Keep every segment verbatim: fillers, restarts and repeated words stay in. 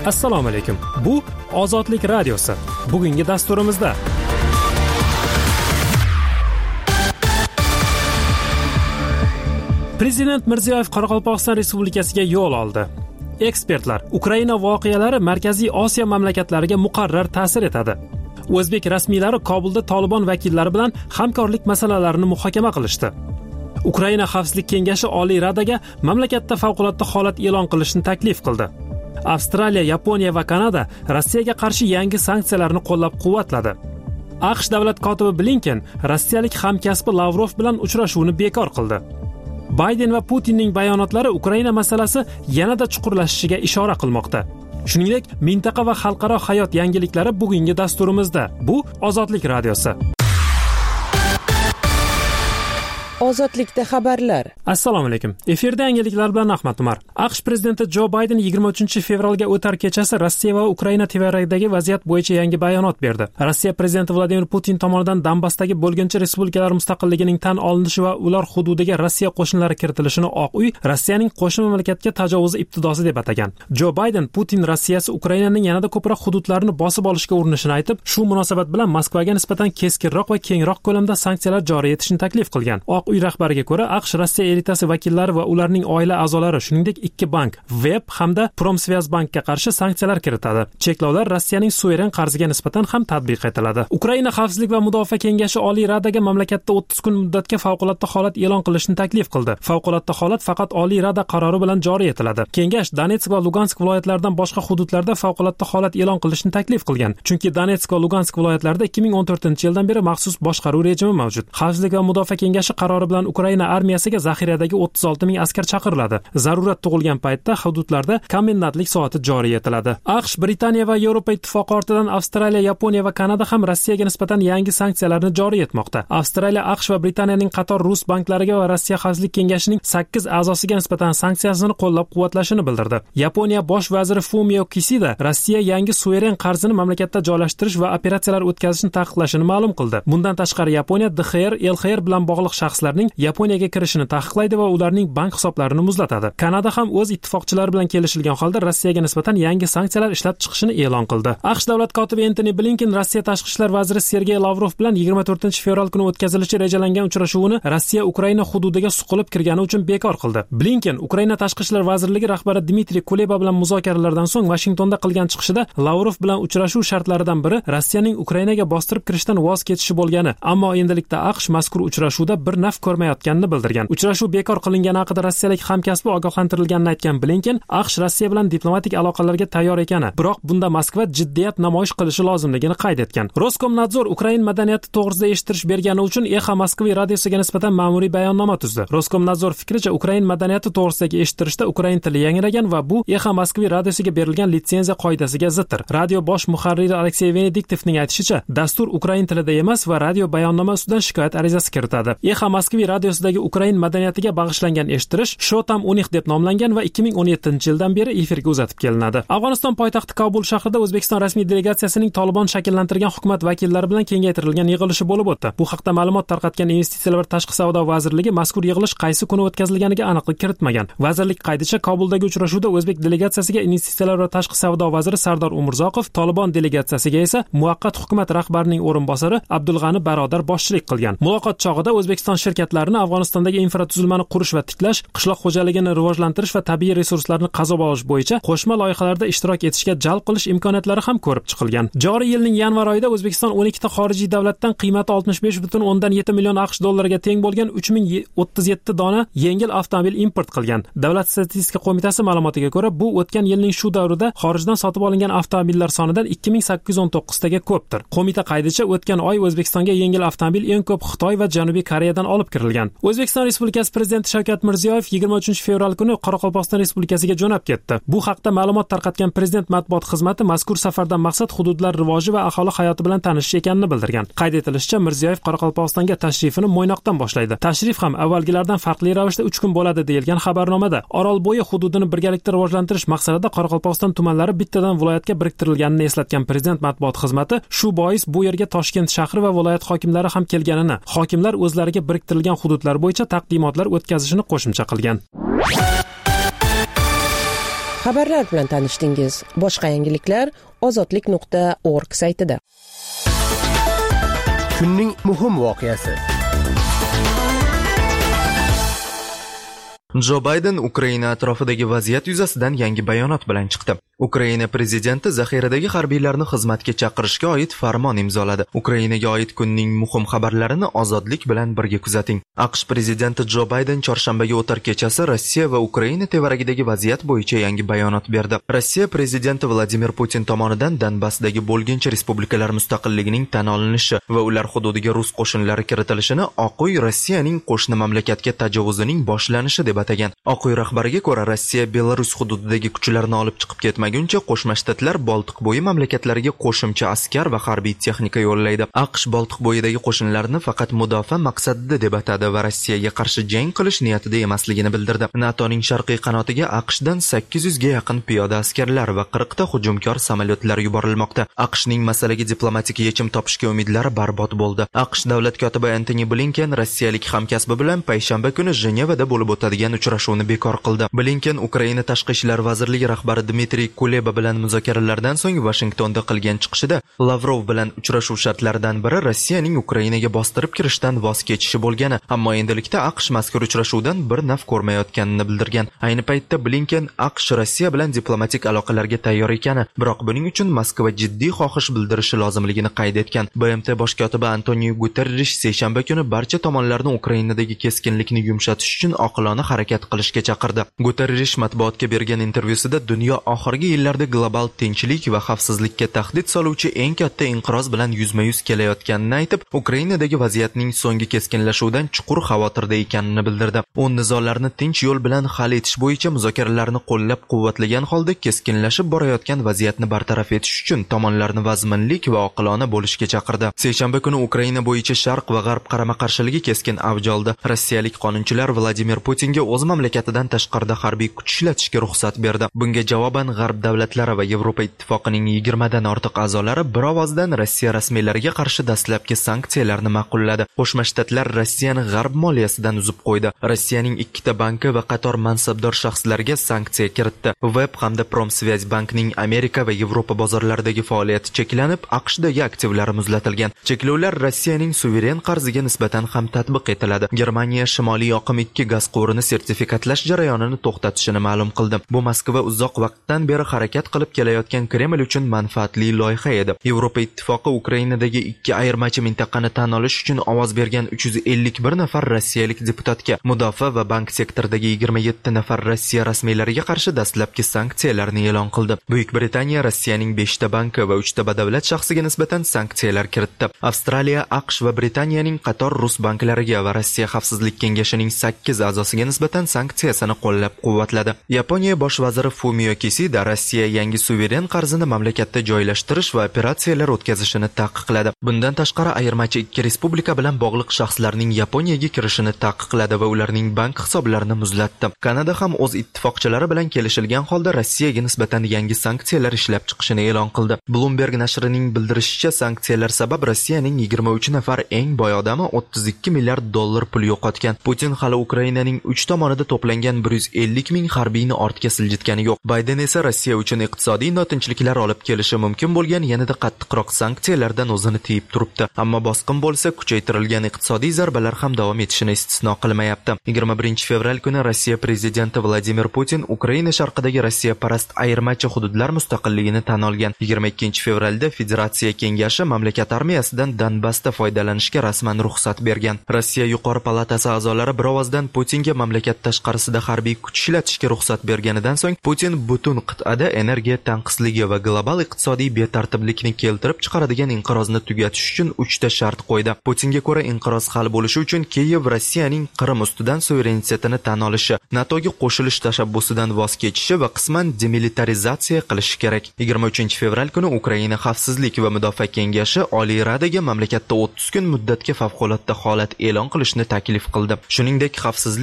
Assalomu alaykum. Bu Ozodlik radiosi. Bugungi dasturimizda Prezident Mirziyoyev Qoraqalpog'iston Respublikasiga yo'l oldi. Ekspertlar, Ukraina voqealari Markaziy Osiyo mamlakatlariga muqarrar ta'sir etadi. O'zbek rasmiylari Kobulda Tolibon vakillari bilan hamkorlik masalalarini muhokama qilishdi. Ukraina Xavfsizlik kengashi Oliy Radaga mamlakatda favqulodda holat e'lon qilishni taklif qildi. Avstraliya, Yaponiya va Kanada Rossiyaga qarshi yangi sanksiyalarni qo'llab-quvvatladi. AQSh davlat kotibi Blinken rossiyalik hamkasbi Lavrov bilan uchrashuvni bekor qildi. Bayden va Putinning bayonotlari Ukraina masalasi yanada chuqurlashishiga ishora qilmoqda. Shuningdek, mintaqa va xalqaro hayot yangiliklari bugungi dasturimizda. Bu Ozodlik radiosi. Ozodlikda xabarlar. Assalomu alaykum. Efirda yangiliklar bilan Ahmad Umar. AQSh prezidenti Jo Bayden yigirma uchinchi fevralga o'tar kechasi Rossiya va Ukraina tevarakidagi vaziyat bo'yicha yangi bayonot berdi. Rossiya prezidenti Vladimir Putin tomonidan Donbassdagi bo'lginchi respublikalar mustaqilligining tan olinishi va ular hududiga Rossiya qo'shinlari kiritilishini Oq uy Rossiyaning qo'shni mamlakatga tajovuzi ibtidosi deb atagan. Jo Bayden Putin Rossiyasi Ukrainaning yanada ko'proq hududlarini bosib olishga urinishini aytib, shu munosabat bilan Moskvaga nisbatan keskinroq va kengroq ko'lamda sanksiyalar joriy etishni taklif qilgan. Oq uy rahbariga ko'ra, AQSh Rossiya elitasi vakillari va ularning oila a'zolari, shuningdek ikki bank, Web hamda Promsvyazbankka qarshi sanksiyalar kiritadi. Cheklovlar Rossiyaning suveren qarziga nisbatan ham tatbiq etiladi. Ukraina Xavfsizlik va mudofaa kengashi Oliy Radaga mamlakatda o'ttiz kun muddatga favqulodda holat e'lon qilishni taklif qildi. Favqulodda holat faqat Oliy Rada qarori bilan joriy etiladi. Kengash Donetsk va Lugansk viloyatlaridan boshqa hududlarda favqulodda holat e'lon qilishni taklif qilgan. Chunki Donetsk va Lugansk viloyatlarida ikki ming o'n to'rtinchi yildan beri maxsus boshqaruv rejimi mavjud. Xavfsizlik va mudofaa kengashi qarori bilan Ukraina armiyasiga zaxiradagi o'ttiz olti ming askar chaqiriladi. Zarurat tug'ilgan paytda hududlarda komendantlik soati joriy etiladi. AQSh, Britaniya va Yevropa ittifoqi ortidan Avstraliya, Yaponiya va Kanada ham Rossiyaga nisbatan yangi sanksiyalarni joriy etmoqda. Avstraliya, AQSh va Britaniyaning qator rus banklariga va Rossiya Xavfsizlik kengashining sakkiz a'zosiga nisbatan sanksiyasini qo'llab-quvvatlashini bildirdi. Yaponiya bosh vaziri Fumio Kishida Rossiya yangi suveren qarzini mamlakatda joylashtirish va operatsiyalar o'tkazishni taqiqlashini ma'lum qildi. Bundan tashqari Yaponiya D X R, L X R bilan bog'liq shaxslarning Yaponiyaga kirishini taqiqlaydi va ularning bank hisoblarini muzlatadi. Kanada ham o'z ittifoqchilari bilan kelishilgan holda Rossiyaga nisbatan yangi sanksiyalar ishlab chiqishini e'lon qildi. AQSh davlat kotibi Antony Blinken Rossiya tashqi ishlar vaziri Sergey Lavrov bilan yigirma to'rtinchi fevral kuni o'tkazilishi rejalangan uchrashuvini Rossiya Ukraina hududiga suqilib kirgani uchun bekor qildi. Blinken Ukraina tashqi ishlar vazirligi rahbari Dmitriy Kuleba bilan muzokaralardan so'ng Washingtonda qilgan chiqishida Lavrov bilan uchrashuv shartlaridan biri Rossiyaning Ukrainaga bostirib kirishdan voz kechishi bo'lgani, ammo endilikda AQSh mazkur uchrashuvda bir naf ko'rmayotganini bildirgan. Uchrashuv bekor qilingani haqida rossiyalik hamkasbi ogohlantirilganini aytgan Blinken, AQSh Rossiya bilan diplomatik aloqalarga tayyor ekani, biroq bunda Moskva jiddiyat namoyish qilishi lozimligini qayd etgan. Roskomnadzor Ukrain madaniyati to'g'risida eshitish bergani uchun Exa Moskva radiosiga nisbatan ma'muriy bayonnoma tuzdi. Roskomnadzor fikricha, Ukrain madaniyati to'g'risidagi eshittirishda ukrain tili yangragan va bu Exa Moskva radiosiga berilgan litsenziya qoidasiga ziddir. Radio bosh muharriri Aleksey Venediktovning aytishicha, dastur ukrain tilida emas va radio bayonnoma ustidan shikoyat arizasi kiritadi. Exa Moskva radiosidagi Ukrain madaniyatiga bag'ishlangan eshittirish Shotam unih deb nomlangan va ikki ming o'n yettinchi yildan beri efirga uzatib kelinadi. Afg'oniston poytaxti Kobul shahrida O'zbekiston rasmiy delegatsiyasining Tolibon shakllantirgan hukumat vakillari bilan kengaytirilgan yig'ilishi bo'lib o'tdi. Bu haqda ma'lumot tarqatgan Investitsiyalar va tashqi savdo vazirligi mazkur yig'ilish qaysi kuni o'tkazilganiga aniqlik kiritmagan. Vazirlik qaydicha, Kobuldagi uchrashuvda O'zbek delegatsiyasiga Investitsiyalar va tashqi savdo vaziri Sardor Umurzoqov, Tolibon delegatsiyasiga esa muvaqqat hukumat rahbarining o'rinbosari Abdulg'ani Barodar boshchilik qilgan. Muloqot chog'ida O'zbekiston shirkatlarini Afg'onistondagi infratuzilmani qurish va tiklash, qishloq xo'jaligini rivojlantirish va tabiiy resurslarni qazib olish bo'yicha qo'shma loyihalarda ishtirok etishga jalb qilish imkoniyatlari ham ko'rib chiqilgan. Joriy yilning yanvar oyida O'zbekiston o'n ikkita xorijiy davlatdan qiymati oltmish besh butun o'ndan yetti million AQSh dollariga teng bo'lgan uch ming o'ttiz yetti dona yengil avtomobil import qilgan. Davlat statistika qo'mitasi ma'lumotiga ko'ra, bu o'tgan yilning shu davrida xorijdan sotib olingan avtomobillar sonidan ikki ming sakkiz yuz o'n to'qqiz taga ko'pdir. Qo'mita qaydicha, o'tgan oy O'zbekistonga yengil avtomobil eng ko'p Xitoy va Janubiy Koreyadan olib kirilgan. O'zbekiston Respublikasi Prezidenti Shavkat Mirziyoyev yigirma uchinchi fevral kuni Qoraqalpog'iston Respublikasiga jo'nab ketdi. Bu haqda ma'lumot tarqatgan Prezident matbuot xizmati mazkur safardan maqsad hududlar rivoji va aholi hayoti bilan tanishish ekanini bildirgan. Qayd etilishicha, Mirziyoyev Qoraqalpog'istonga tashrifini Mo'ynoqdan boshlaydi. Tashrif ham avvalgilardan farqli ravishda uch kun bo'ladi deyilgan xabarnomada. Orolbo'yi hududini birgalikda rivojlantirish maqsadida Qoraqalpog'iston tumanlari bittadan viloyatga biriktirilganini eslatgan Prezident matbuot xizmati, shu bois bu yerga Toshkent shahri va viloyat hokimlari ham kelganini, hokimlar o'zlariga biriktirilgan hududlar bo'yicha taqdimotlar o'tkazishini qo'shimcha qilgan. xabarlar bilan tanishdingiz. Boshqa yangiliklar ozodlik nuqta org saytida. Kunning muhim voqeasi. Jo Bayden Ukraina atrofidagi vaziyat yuzasidan yangi bayonot bilan chiqdi. Ukraina prezidenti zaxiradagi harbiylarni xizmatga chaqirishga oid farmon imzoladi. Ukrainaga oid kunning muhim xabarlarini ozodlik bilan birga kuzating. AQSh prezidenti Jo Bayden chorshanbaga o'tar kechasi Rossiya va Ukraina tevaragidagi vaziyat bo'yicha yangi bayonot berdi. Rossiya prezidenti Vladimir Putin tomonidan Donbassdagi bo'lginchi respublikalar mustaqilligining tan olinishi va ular hududiga rus qo'shinlari kiritilishini Oq uy Rossiyaning qo'shni mamlakatga tajovuzining boshlanishi deb atagan. Oq uy rahbariga ko'ra, Rossiya Belarus hududidagi kuchlarni olib chiqib ketmaguncha Qo'shma Shtatlar Boltiq bo'yi mamlakatlariga qo'shimcha askar va harbiy texnika yo'llaydi. AQSh Boltiq bo'yidagi qo'shinlarni faqat mudofaa maqsadida deb atadi va Rossiyaga qarshi jang qilish niyatida emasligini bildirdi. NATOning sharqiy qanotiga AQShdan sakkiz yuzga yaqin piyoda askarlar va qirq ta hujumkor samolyotlar yuborilmoqda. AQShning masalaga diplomatik yechim topishga umidlari barbod bo'ldi. AQSh davlat kotibi Antony Blinken rossiyalik hamkasbi bilan payshanba kuni Jenevada bo'lib o'tadigan uchrashuvni bekor qildi. Blinken Ukraina tashqi ishlar vazirligi rahbari Dmitriy Kuleba bilan muzokaralardan so'ng Washingtonda qilgan chiqishida Lavrov bilan uchrashuv shartlaridan biri Rossiyaning Ukrainaga bostirib kirishdan voz kechishi bo'lgani, ammo endilikda AQSh mazkur uchrashuvdan bir naf ko'rmayotganini bildirgan. Ayni paytda Blinken AQSh Rossiya bilan diplomatik aloqalarga tayyor ekani, biroq buning uchun Moskva jiddiy xohish bildirishi lozimligini qayd etgan. B M T bosh kotibi Antonio Guterrish seshanba kuni barcha tomonlarni Ukrainadagi keskinlikni yumshatish uchun oqilona harakat qilishga chaqirdi. Guterrish matbuotga bergan intervyusida dunyo oxirgi yillarda global tinchlik va xavfsizlikka tahdid soluvchi eng katta inqiroz bilan yuzma-yuz kelayotganini aytib, Ukrainadagi vaziyatning so'nggi keskinlashuvidan chuqur xavotirda ekanini bildirdi. U nizolarni tinch yo'l bilan hal etish bo'yicha muzokaralarni qo'llab-quvvatlagan holda keskinlashib borayotgan vaziyatni bartaraf etish uchun tomonlarni vazminlik va oqilona bo'lishga chaqirdi. Seshanba kuni Ukraina bo'yicha Sharq va G'arb qarama-qarshiligi keskin avj oldi. Rossiyalik qonunchilar Vladimir Putinga o'z mamlakatidan tashqarida harbiy kuch ishlatishga ruxsat berdi. Bunga javoban G'arb davlatlari va Yevropa ittifoqining yigirma dan ortiq a'zolari bir ovozdan Rossiya rasmiylariga qarshi dastlabki sanksiyalarni ma'qulladi. Qo'shma Shtatlar Rossiyani G'arb moliyasidan uzib qo'ydi. Rossiyaning ikkita banki va qator mansabdor shaxslarga sanksiya kiritdi. Web hamda Promsvyaz bankining Amerika va Yevropa bozorlaridagi faoliyati cheklanib, AQShdagi aktivlari muzlatilgan. Cheklovlar Rossiyaning suveren qarziga nisbatan ham tatbiq etiladi. Germaniya Shimoliy oqim ikki gaz quvurini sertifikatlash jarayonini to'xtatishini ma'lum qildi. Bu Moskva uzoq vaqtdan beri harakat qilib kelayotgan Kreml uchun manfaatli loyiha edi. Yevropa ittifoqi Ukrainadagi ikki ayirmachi mintaqani tan olish uchun ovoz bergan uch yuz ellik bir nafar rossiyalik deputatga mudofaa va bank sektoridagi yigirma yetti nafar Rossiya rasmiylariga qarshi dastlabki sanksiyalarni e'lon qildi. Buyuk Britaniya Rossiyaning besh ta banki va uch ta badavlat shaxsiga nisbatan sanksiyalar kiritdi. Avstraliya, AQSh va Britaniyaning qator rus banklariga va Rossiya xavfsizlik kengashining sakkiz a'zosiga nisbatan sanksiyasini qo'llab-quvvatladi. Yaponiya bosh vaziri Fumio Kishida Rossiya yangi suveren qarzini mamlakatda joylashtirish va operatsiyalar o'tkazishini taqiqladi. Bundan tashqari ayirmachi ikki respublika bilan bog'liq shaxslarning Yaponiyaga kirishini taqiqladi va ularning bank hisoblarini muzlatdi. Kanada ham o'z ittifoqchilari bilan kelishilgan holda Rossiyaga nisbatan yangi sanksiyalar ishlab chiqishini e'lon qildi. Bloomberg nashrining bildirishicha, sanksiyalar sabab Rossiyaning yigirma uch nafar eng boy odami o'ttiz ikki milliard dollar pul yo'qotgan. Putin hali Ukrainaning uch tomonida to'plangan bir yuz ellik ming harbiyni ortga siljitgani yo'q. Bayden esa Rossiya uchun iqtisodiy notinchliklar olib kelishi mumkin bo'lgan yanada qattiqroq sanksiyalardan o'zini tiyib turibdi. Ammo bosqin bo'lsa, kuchaytirilgan iqtisodiy zarbalar ham davom etishini istisno qilmayapti. yigirma birinchi fevral kuni Rossiya prezidenti Vladimir Putin Ukraina sharqidagi Rossiya parast ayirmachi hududlar mustaqilligini tan olgan. yigirma ikkinchi fevralda Federatsiya kengashi mamlakat armiyasidan Donbassda foydalanishga rasman ruxsat bergan. Rossiya yuqori palatasi a'zolari bir ovozdan Putinga mamlakat tashqarisida harbiy kuch ishlatishga ruxsat berganidan so'ng Putin butun qit'ada energiya tanqisligi va global iqtisodiy betartiblikni keltirib chiqaradigan inqirozni tugatish uchun uch ta shart qo'ydi. Putinga ko'ra, inqiroz hal bo'lishi uchun Kiyev Rossiyaning Qrim ustidan suverenitetini tan olishi, NATOga qo'shilish tashabbusidan voz kechishi va qisman demilitarizatsiya qilishi kerak. yigirma uchinchi fevral kuni Ukraina Xavfsizlik va Mudofaa kengashi Oliy Radaga mamlakatda o'ttiz kun muddatga favqulodda holat e'lon qilishni taklif qildi. Shuningdek, Xavfsizlik va Mudofaa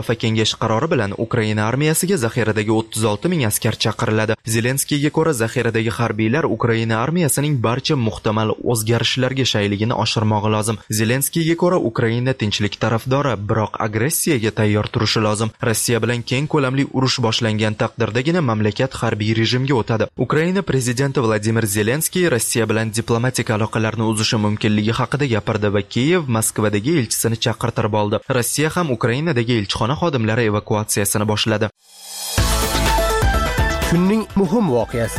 Mudofaa kengashi qarori bilan Ukraina armiyasiga zaxiradagi o'ttiz olti ming askar chaqiriladi. Zelenskiyga ko'ra, zaxiradagi harbiylar Ukraina armiyasining barcha muhtamal o'zgarishlarga shayligini oshirmog'i lozim. Zelenskiyga ko'ra, Ukraina tinchlik tarafdori, biroq agressiyaga tayyor turishi lozim. Rossiya bilan keng ko'lamli urush boshlangan taqdirdagina mamlakat harbiy rejimga o'tadi. Ukraina prezidenti Vladimir Zelenskiy Rossiya bilan diplomatik aloqalarni uzishi mumkinligi haqida gapirdi va Kiyev Moskvadagi elchisini chaqirtirib oldi. Rossiya ham Ukrainadagi elchixona xodimlari evakuatsiyasini boshladi. Kunning muhim voqeasi.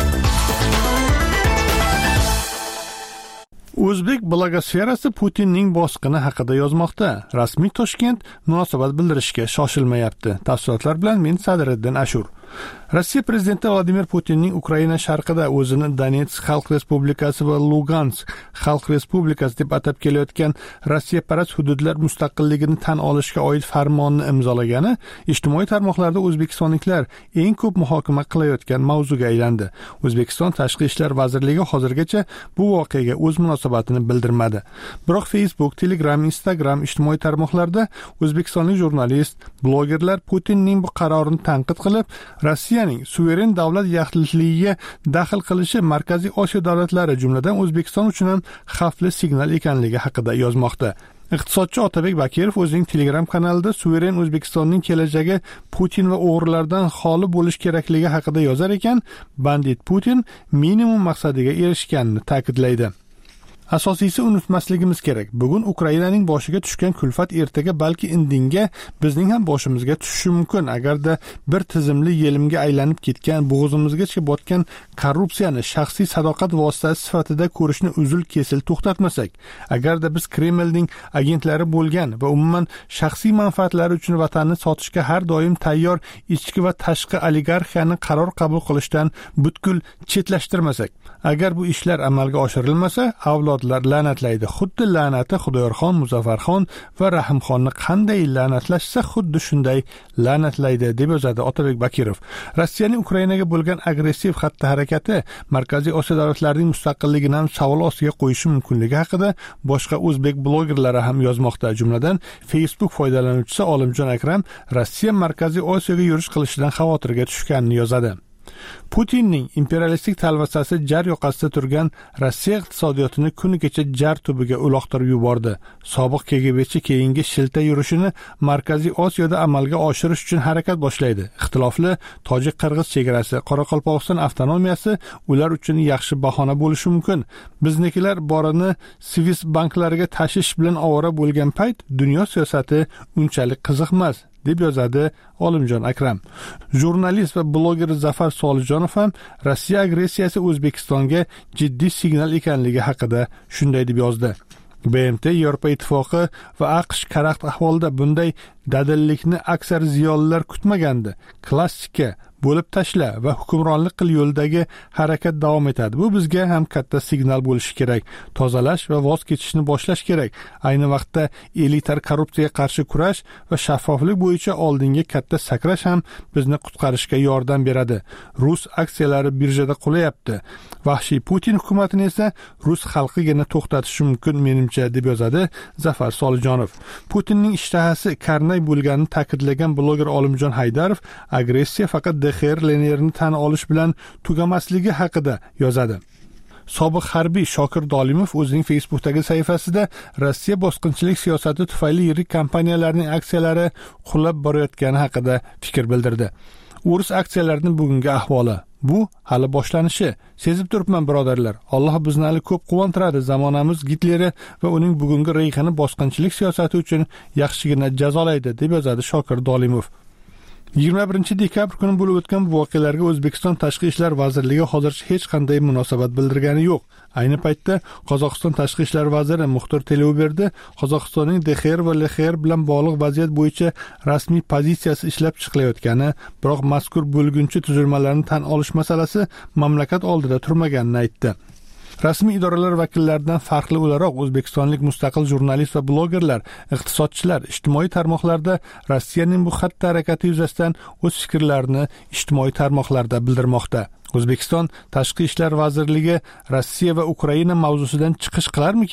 O'zbek blogosferasi Putinning bosqini haqida yozmoqda. Rasmiy Toshkent munosabat bildirishga shoshilmayapti. Tafsilotlar bilan men Sadriddin Ashur. Rossiya prezidenti Vladimir Putinning Ukraina sharqida o'zini Donetsk Xalq Respublikasi va Lugansk Xalq Respublikasi deb atab kelayotgan Rossiya parast hududlar mustaqilligini tan olishga oid farmonni imzolagani ijtimoiy tarmoqlarda o'zbekistonliklar eng ko'p muhokama qilayotgan mavzuga aylandi. O'zbekiston Tashqi ishlar vazirligi hozirgacha bu voqeaga o'z munosabatini bildirmadi. Biroq Facebook, Telegram, Instagram ijtimoiy tarmoqlarda o'zbekistonlik jurnalist, blogerlar Putinning bu qarorini tanqid qilib, Rossiyaning suveren davlat yaxlitligiga daxl qilishi Markaziy Osiyo davlatlari, jumladan O'zbekiston uchun ham xavfli signal ekanligi haqida yozmoqda. Iqtisodchi Otabek Bakirov o'zining Telegram kanalida suveren O'zbekistonning kelajagi Putin va o'g'rilardan xoli bo'lish kerakligi haqida yozar ekan, bandit Putin minimum maqsadiga erishganini ta'kidlaydi. Asosiysi unutmasligimiz kerak. Bugun Ukrainaning boshiga tushgan kulfat ertaga balki indinga bizning ham boshimizga tushishi mumkin. Agarda bir tizimli yelimga aylanib ketgan, bo'g'zimizgacha botgan korrupsiyani shaxsiy sadoqat vositasi sifatida ko'rishni uzil-kesil to'xtatmasak, agarda biz Kremlning agentlari bo'lgan va umuman shaxsiy manfaatlari uchun vatanni sotishga har doim tayyor ichki va tashqi oligarxiyani qaror qabul qilishdan butkul chetlashtirmasak, agar bu ishlar amalga oshirilmasa, avlod la'natlaydi. Xuddi la'nati Xudoyorxon, Muzaffarxon va Rahimxonni qanday la'natlashsa, xuddi shunday la'natlaydi, deb yozadi Otabek Bakirov. Rossiyaning Ukrainaga bo'lgan agressiv xatti-harakati Markaziy Osiyo davlatlarining mustaqilligini ham savol ostiga qo'yishi mumkinligi haqida boshqa o'zbek blogerlari ham yozmoqda. Jumladan Facebook foydalanuvchisi Olimjon Akram Rossiya Markaziy Osiyoga yurish qilishidan xavotirga tushganini yozadi. Putinning imperialistik talvasasi jar yoqasida turgan Rossiya iqtisodiyotini kuni kecha jar tubiga uloqtirib yubordi. Sobiq K G B'chi keyingi shilta yurishini Markaziy Osiyoda amalga oshirish uchun harakat boshlaydi. Ixtilofli tojik-qirg'iz chegarasi, Qoraqalpog'iston avtonomiyasi ular uchun yaxshi bahona bo'lishi mumkin. Biznikilar borini Swiss banklariga tashish bilan ovora bo'lgan payt dunyo siyosati unchalik qiziqmas, deb yozadi Olimjon Akram. Jurnalist va bloger Zafar Solijonov ham Rossiya agressiyasi O'zbekistonga jiddiy signal ekanligi haqida shunday deb yozdi. B M T, Yevropa Ittifoqi va AQSh karaxt ahvolda bunday dadillikni aksar ziyolilar kutmagandi. Klassika bo'lib tashla va hukmronlik qil yo'ldagi harakat davom etadi. Bu bizga ham katta signal bo'lishi kerak. Tozalash va voz kechishni boshlash kerak. Ayni vaqtda elitar korrupsiyaga qarshi kurash va shaffoflik bo'yicha oldinga katta sakrash ham bizni qutqarishga yordam beradi. Rus aksiyalari birjada qulayapti. Vahshiy Putin hukumatini esa rus xalqigina to'xtatishi mumkin menimcha, deb yozadi Zafar Solijonov. Putinning ishtahasi karnay bo'lganini ta'kidlagan bloger Olimjon Haydarov agressiya faqat D X R Lenerni tan olish bilan tugamasligi haqida yozadi. Sobiq harbiy Shokir Dolimov o'zining Facebookdagi sahifasida Rossiya bosqinchilik siyosati tufayli yirik kompaniyalarning aksiyalari qulab borayotgani haqida fikr bildirdi. O'rus aksiyalarining bugungi ahvoli bu hali boshlanishi. Sezib turibman birodarlar. Alloh bizni hali ko'p quvontiradi. Zamonamiz Gitleri va uning bugungi reyxini bosqinchilik siyosati uchun yaxshigina jazolaydi, deb yozadi Shokir Dolimov. yigirma birinchi dekabr kuni bo'lib o'tgan bu voqealarga O'zbekiston Tashqi ishlar vazirligi hozircha hech qanday munosabat bildirgani yo'q. Ayni paytda Qozog'iston Tashqi ishlar vaziri Muxtor Teleuberdi Qozog'istonning D X R va L X R bilan bog'liq vaziyat bo'yicha rasmiy pozitsiyasi ishlab chiqilayotgani, biroq mazkur bo'lgunchi tuzilmalarni tan olish masalasi mamlakat oldida turmaganini aytdi. Rasmiy idoralar vakillaridan farqli o'laroq o'zbekistonlik mustaqil jurnalist va blogerlar, iqtisodchilar ijtimoiy tarmoqlarda Rossiyaning bu xatti-harakati yuzasidan o'z fikrlarini ijtimoiy tarmoqlarda bildirmoqda. O'zbekiston Tashqi ishlar vazirligi Rossiya va Ukraina mavzusidan chiqish qilarmikin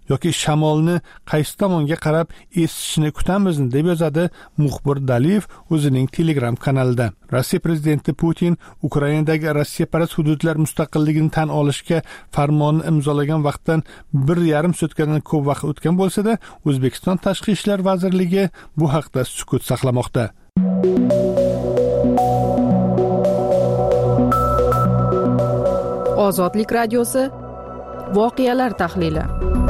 yoki shamolni qaysi tomonga qarab esishini kutamizmi, deb yozadi muxbir Daliyev o'zining Telegram kanalida. Rossiya prezidenti Putin Ukrainadagi Rossiyaparast hududlar mustaqilligini tan olishga farmonni imzolagan vaqtdan bir yarim sutkadan ko'p vaqt o'tgan bo'lsa-da, O'zbekiston Tashqi ishlar vazirligi bu haqda sukut saqlamoqda. Ozodlik radiosi voqealar tahlili.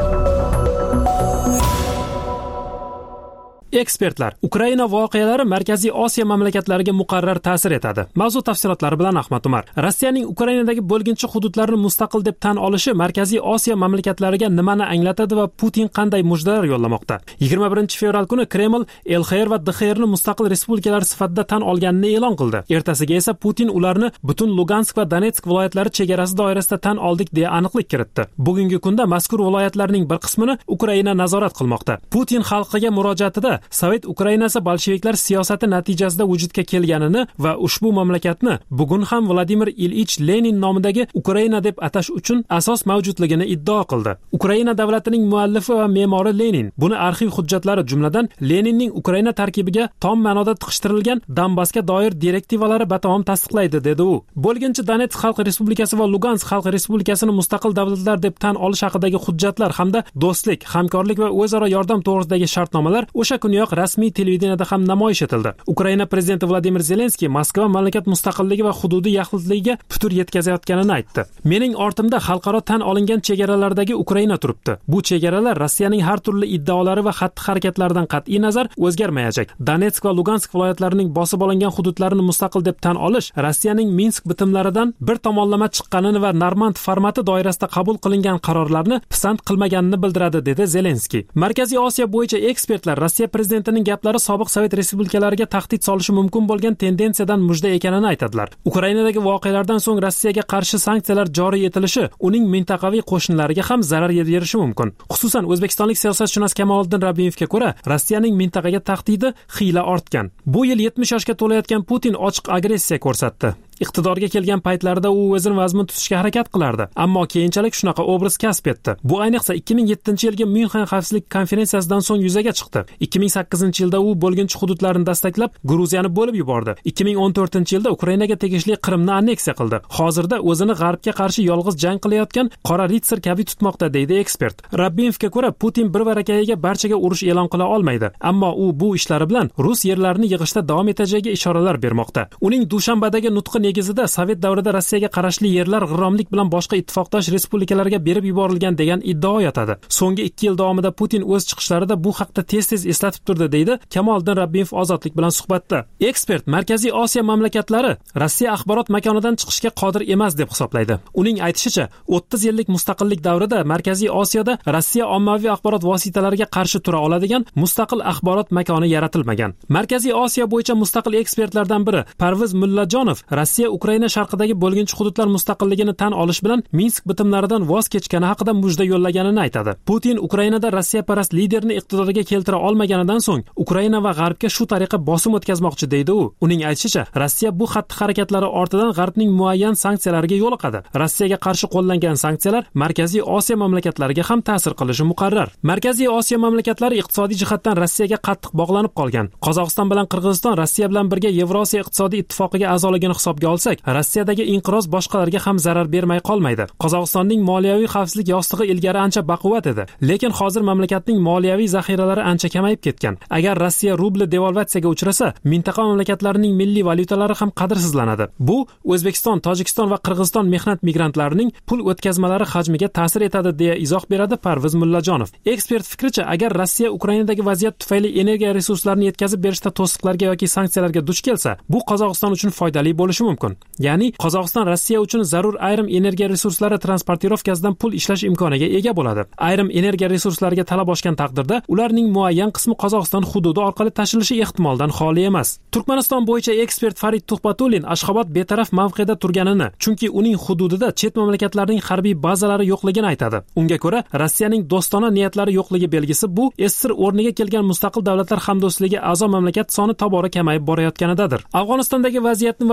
Ekspertlar, Ukraina voqealari Markaziy Osiyo mamlakatlariga muqarrar ta'sir etadi. Mavzu tafsilotlari bilan Ahmad Umar. Rossiyaning Ukrainadagi bo'lginchi hududlarini mustaqil deb tan olishi Markaziy Osiyo mamlakatlariga nimani anglatadi va Putin qanday mujdalar yo'llamoqda? yigirma birinchi fevral kuni Kreml L X R va D X R ni mustaqil respublikalar sifatida tan olganini e'lon qildi. Ertasiga esa Putin ularni butun Lugansk va Donetsk viloyatlari chegarasi doirasida tan oldik deya aniqlik kiritdi. Bugungi kunda mazkur viloyatlarning bir qismini Ukraina nazorat qilmoqda. Putin xalqiga murojaatida Sovet Ukrainasi bolsheviklar siyosati natijasida vujudga kelganini va ushbu mamlakatni bugun ham Vladimir Ilich Lenin nomidagi Ukraina deb atash uchun asos mavjudligini iddao qildi. Ukraina davlatining muallifi va me'mori Lenin buni arxiv hujjatlari jumladan Leninning Ukraina tarkibiga tom ma'noda tiqishtirilgan Donbassga doir direktivalari batamom tasdiqlaydi, dedi u. Bo'lginchi Donetsk xalq respublikasi va Lugansk xalq respublikasini mustaqil davlatlar deb tan olish haqidagi hujjatlar hamda do'stlik, hamkorlik va o'zaro yordam to'g'risidagi shartnomalar o'sha kuniyoq rasmiy televideniyada ham namoyish etildi. Ukraina prezidenti Vladimir Zelenskiy Moskva mamlakat mustaqilligi va hududiy yaxlitligiga putur yetkazayotganini aytdi. Mening ortimda xalqaro tan olingan chegaralardagi Ukraina turibdi. Bu chegaralar Rossiyaning har turli iddaolari va xatti-harakatlaridan qat'iy nazar o'zgarmayajak. Donetsk va Lugansk viloyatlarining bosib olingan hududlarini mustaqil deb tan olish Rossiyaning Minsk bitimlaridan bir tomonlama chiqqanini va Normand formati doirasida qabul qilingan qarorlarni pisand qilmaganini bildiradi, dedi Zelenskiy. Markaziy Osiyo bo'yicha ekspertlar Rossiya prezidentining gaplari sobiq Sovet respublikalariga tahdid solishi mumkin bo'lgan tendensiyadan mujda ekanini aytadilar. Ukrainadagi voqealardan so'ng Rossiyaga qarshi sanksiyalar joriy etilishi uning mintaqaviy qo'shnilariga ham zarar berishi mumkin. Xususan, o'zbekistonlik siyosatshunos Kamoliddin Rabbiyevga ko'ra, Rossiyaning mintaqaga tahdidi xiyla ortgan. Bu yil yetmish yoshga to'layotgan Putin ochiq agressiya ko'rsatdi. Iqtidorga kelgan paytlarida u o'zini vazmin tutishga harakat qilardi, ammo keyinchalik shunaqa obraz kasb etdi. Bu ayniqsa ikki ming yettinchi yilgi Myunxen xavfsizlik konferensiyasidan so'ng yuzaga chiqdi. ikki ming sakkizinchi yilda u bo'lginchi hududlarni dastaklab Gruziyani bo'lib yubordi. ikki ming o'n to'rtinchi yilda Ukrainaga tegishli Qrimni anneksiya qildi. Hozirda o'zini G'arbga qarshi yolg'iz jang qilayotgan qora ritsar kabi tutmoqda, deydi ekspert. Rabbiyevga ko'ra, Putin bir varakayiga barchaga urush e'lon qila olmaydi, ammo u bu ishlari bilan rus yerlarini yig'ishda davom etajagiga ishoralar bermoqda. Uning Dushanbadagi nutqi negizida Sovet davrida Rossiyaga qarashli yerlar g'irromlik bilan boshqa ittifoqdosh respublikalarga berib yuborilgan degan iddao yotadi. So'nggi ikki yil davomida Putin o'z chiqishlarida bu haqda tez-tez eslatib turdi, deydi Kamoliddin Rabbiyev Ozodlik bilan suhbatda. Ekspert Markaziy Osiyo mamlakatlari Rossiya axborot makonidan chiqishga qodir emas deb hisoblaydi. Uning aytishicha, o'ttiz yillik mustaqillik davrida Markaziy Osiyoda Rossiya ommaviy axborot vositalariga qarshi tura oladigan mustaqil axborot makoni yaratilmagan. Markaziy Osiyo bo'yicha mustaqil ekspertlardan biri Parviz Mullajonov Rossiya Ukraina sharqidagi bo'lginchi hududlar mustaqilligini tan olish bilan Minsk bitimlaridan voz kechgani haqida mujda yo'llaganini aytadi. Putin Ukrainada Rossiyaparast liderni iqtidorga keltira olmaganidan so'ng Ukraina va G'arbga shu tariqa bosim o'tkazmoqchi, deydi u. Uning aytishicha, Rossiya bu xatti-harakatlari ortidan G'arbning muayyan sanksiyalariga yo'liqadi. Rossiyaga qarshi qo'llangan sanksiyalar Markaziy Osiyo mamlakatlariga ham ta'sir qilishi muqarrar. Markaziy Osiyo mamlakatlari iqtisodiy jihatdan Rossiyaga qattiq bog'lanib qolgan. Qozog'iston bilan Qirg'iziston Rossiya bilan birga Yevrosiyo iqtisodiy ittifoqiga a'zoligini hisobga olsak, Rossiyadagi inqiroz boshqalarga ham zarar bermay qolmaydi. Qozog'istonning moliyaviy xavfsizlik yostig'i ilgari ancha baquvvat edi, lekin hozir mamlakatning moliyaviy zaxiralari ancha kamayib ketgan. Agar Rossiya rubli devalvatsiyaga uchrasa, mintaqa mamlakatlarining milliy valyutalari ham qadrsizlanadi. Bu O'zbekiston, Tojikiston va Qirg'iziston mehnat migrantlarining pul o'tkazmalari hajmiga ta'sir etadi, deya izoh beradi Parviz Mullajonov. Ekspert fikricha, agar Rossiya Ukrainadagi vaziyat tufayli energiya resurslarini yetkazib berishda to'siqlarga yoki sanksiyalarga duch kelsa, bu Qozog'iston uchun foydali bo'lishi mumkin. Ya'ni Qozog'iston Rossiya uchun zarur ayrim energiya resurslari transportirovkasidan pul ishlash imkoniga ega bo'ladi. Ayrim energiya resurslariga talab oshgan taqdirda ularning muayyan qismi Qozog'iston hududi orqali tashilishi ehtimoldan xoli emas. Turkmaniston bo'yicha ekspert Farid Tuhbatulin Ashxobod betaraf mavqeda turganini, chunki uning hududida chet mamlakatlarning harbiy bazalari yo'qligini aytadi. Unga ko'ra, Rossiyaning do'stona niyatlari yo'qligi belgisi bu Sssr o'rniga kelgan mustaqil davlatlar hamdo'stligi a'zo mamlakat soni tobora kamayib borayotganidadir. Afg'onistondagi vaziyatni va ushbu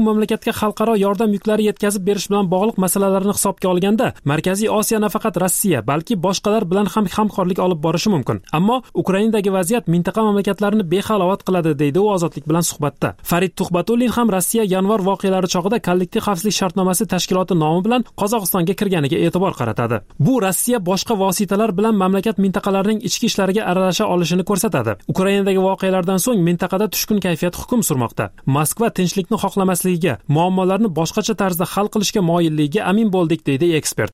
mamlakatga xalqaro yordam yuklari yetkazib berish bilan bog'liq masalalarni hisobga olganda Markaziy Osiyo nafaqat Rossiya, balki boshqalar bilan ham hamkorlik olib borishi mumkin. Ammo Ukrainadagi vaziyat mintaqa mamlakatlarini behalovat qiladi, deydi u Ozodlik bilan suhbatda. Farid Tuhbatulin ham Rossiya yanvar voqealari chog'ida kollektiv xavfsizlik shartnomasi tashkiloti nomi bilan Qozog'istonga kirganiga e'tibor qaratadi. Bu Rossiya boshqa vositalar bilan mamlakat mintaqalarining ichki ishlariga aralasha olishini ko'rsatadi. Ukrainadagi voqealardan so'ng mintaqada tushkun kayfiyat hukm surmoqda. Moskva tinchlikni xohlamasligiga, muammolarni boshqacha tarzda hal qilishga moyilligiga amin bo'ldik, deydi ekspert.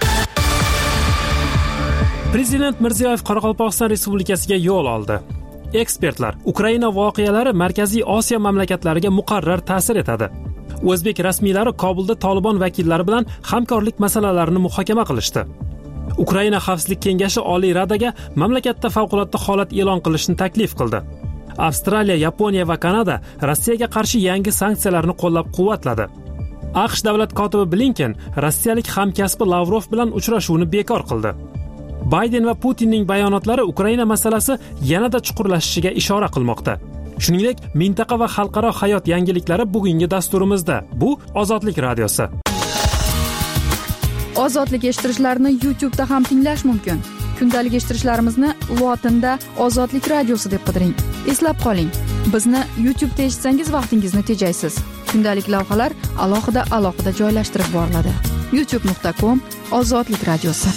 Prezident Mirziyoyev Qoraqalpog'iston Respublikasiga yo'l oldi. Ekspertlar, Ukraina voqealari Markaziy Osiyo mamlakatlariga muqarrar ta'sir etadi. O'zbek rasmiylari Kobulda Tolibon vakillari bilan hamkorlik masalalarini muhokama qilishdi. Ukraina Xavfsizlik kengashi Oliy Radaga mamlakatda favqulodda holat e'lon qilishni taklif qildi. Avstraliya, Yaponiya va Kanada Rossiyaga qarshi yangi sanksiyalarni qo'llab-quvvatladi. AQSh davlat kotibi Blinken rossiyalik hamkasbi Lavrov bilan uchrashuvni bekor qildi. Bayden va Putinning bayonotlari Ukraina masalasi yanada chuqurlashishiga ishora qilmoqda. Shuningdek, mintaqa va xalqaro hayot yangiliklari bugungi dasturimizda. Bu Ozodlik radiosi. Ozodlik eshittirishlarni YouTube'da ham tinglash mumkin. Kundalik eshittirishlarimizni lotinda Ozodlik radiosi deb qidiring. Eslab qoling, bizni YouTube'da eshitsangiz vaqtingizni tejaysiz. Kundalik lavhalar alohida alohida joylashtirib boriladi. youtube nuqta com Ozodlik radiosi.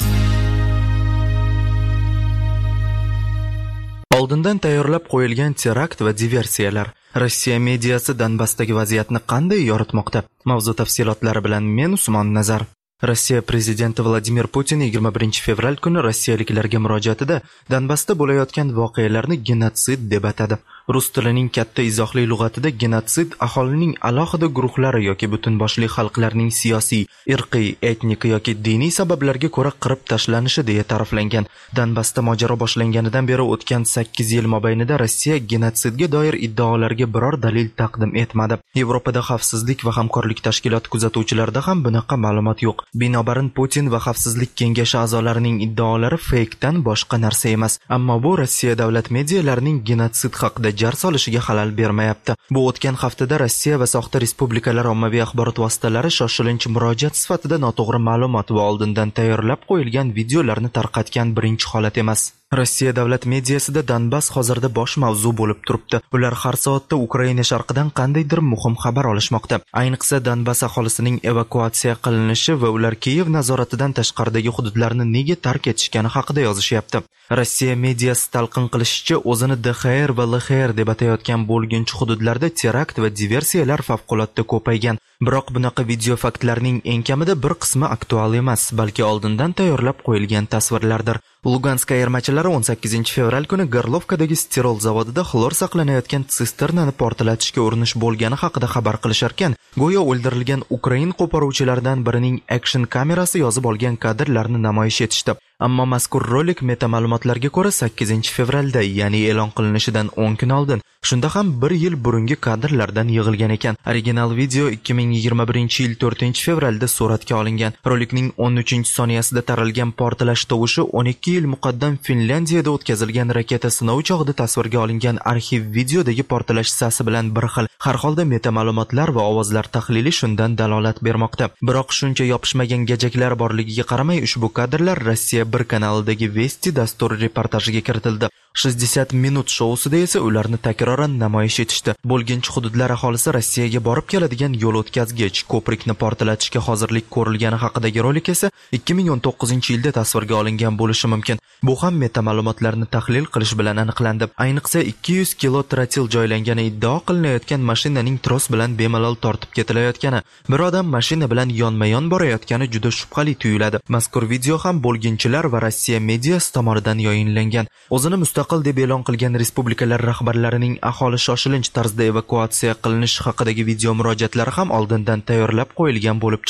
Oldindan tayyorlab qo'yilgan terakt va diversiyalar. Rossiya mediasi Donbassdagi vaziyatni qanday yoritmoqda? Mavzu tafsilotlari bilan men Usmon Nazar. Rossiya prezidenti Vladimir Putin yigirma birinchi fevral kuni rossiyaliklarga murojaatida Donbassda bo'layotgan voqealarni genotsid deb atadi. Rus tilining katta izohli lug'atida genotsid aholining alohida guruhlari yoki butun boshli xalqlarning siyosiy, irqiy, etnik yoki diniy sabablarga ko'ra qirib tashlanishi deya ta'riflangan. Donbassda mojaro boshlanganidan beri o'tgan sakkiz yil mobaynida Rossiya genotsidga doir iddaolarga biror dalil taqdim etmadi. Yevropada xavfsizlik va hamkorlik tashkiloti kuzatuvchilarida ham bunaqa ma'lumot yo'q. Binobarin Putin va xavfsizlik kengashi a'zolarining iddaolari fakedan boshqa narsa emas. Ammo bu Rossiya davlat medialarining genotsid haqida jar solishiga xalal bermayapti. Bu o'tgan haftada Rossiya va soxta respublikalar ommaviy axborot vositalari shoshilinch murojaat sifatida noto'g'ri ma'lumot va oldindan tayyorlab qo'yilgan videolarni tarqatgan birinchi holat emas. Rossiya davlat mediasida Donbass hozirda bosh mavzu bo'lib turibdi. Ular har soatda Ukraina sharqidan qandaydir muhim xabar olishmoqda. Ayniqsa Donbass aholisining evakuatsiya qilinishi va ular Kiyev nazoratidan tashqaridagi hududlarni nega tark etishgani haqida yozishyapti. Rossiya mediasi talqin qilishicha, o'zini D X R va L X R deb atayotgan bo'lginchi hududlarda terakt va diversiyalar favqulodda ko'paygan. Biroq bunaqa video faktlarning eng kamida bir qismi aktual emas, balki oldindan tayyorlab qo'yilgan tasvirlardir. Lugansk ayirmachilari o'n sakkizinchi fevral kuni Gorlovkadagi stirol zavodida xlor saqlanayotgan sisternani portlatishga urinish bo'lgani haqida xabar qilisharkan, go'yo o'ldirilgan Ukrain qo'poruvchilaridan birining action kamerasi yozib olgan kadrlarni namoyish etishdi. Ammo mazkur rolik meta ma'lumotlarga ko'ra sakkizinchi fevralda, ya'ni e'lon qilinishidan o'n kun oldin, shunda ham bir yil burungi kadrlardan yig'ilgan ekan. Original video ikki ming yigirma birinchi yil to'rtinchi fevralda suratga olingan. Rolikning o'n uchinchi soniyasida taralgan portlash tovushi o'n ikki yil muqaddam Finlyandiyada o'tkazilgan raketa sinovi chog'ida tasvirga olingan arxiv videodagi portlash sasi bilan bir xil. Har holda meta ma'lumotlar va ovozlar tahlili shundan dalolat bermoqda. Biroq shuncha yopishmagan gajaklar borligiga qaramay, ushbu kadrlar Rossiya bir kanalidagi Vesti dasturi reportajiga kiritildi. шестьдесят minut shousida esa ularni takroran namoyish etishdi. Bo'lginchi hududlar aholisi Rossiyaga borib keladigan yo'l o'tkazgich ko'prikni portlatishga hozirlik ko'rilgani haqidagi rolik esa ikki ming o'n to'qqizinchi yilda tasvirga olingan bo'lishi mumkin. Bu ham meta ma'lumotlarni tahlil qilish bilan aniqlandi. Ayniqsa ikki yuz kilo trotil joylangani iddao qilinayotgan mashinaning tros bilan bemalol tortib ketilayotgani, bir odam mashina bilan yonma-yon borayotgani juda shubhali tuyuladi. Mazkur video ham bo'lginchilar va Rossiya mediasi tomonidan yoyinlangan. O'zini mustaqil deb e'lon qilgan respublikalar rahbarlarining aholi shoshilinch tarzda evakuatsiya qilinishi haqidagi video murojaatlari ham oldindan tayyorlab qo'yilgan bo'lib chiqdi.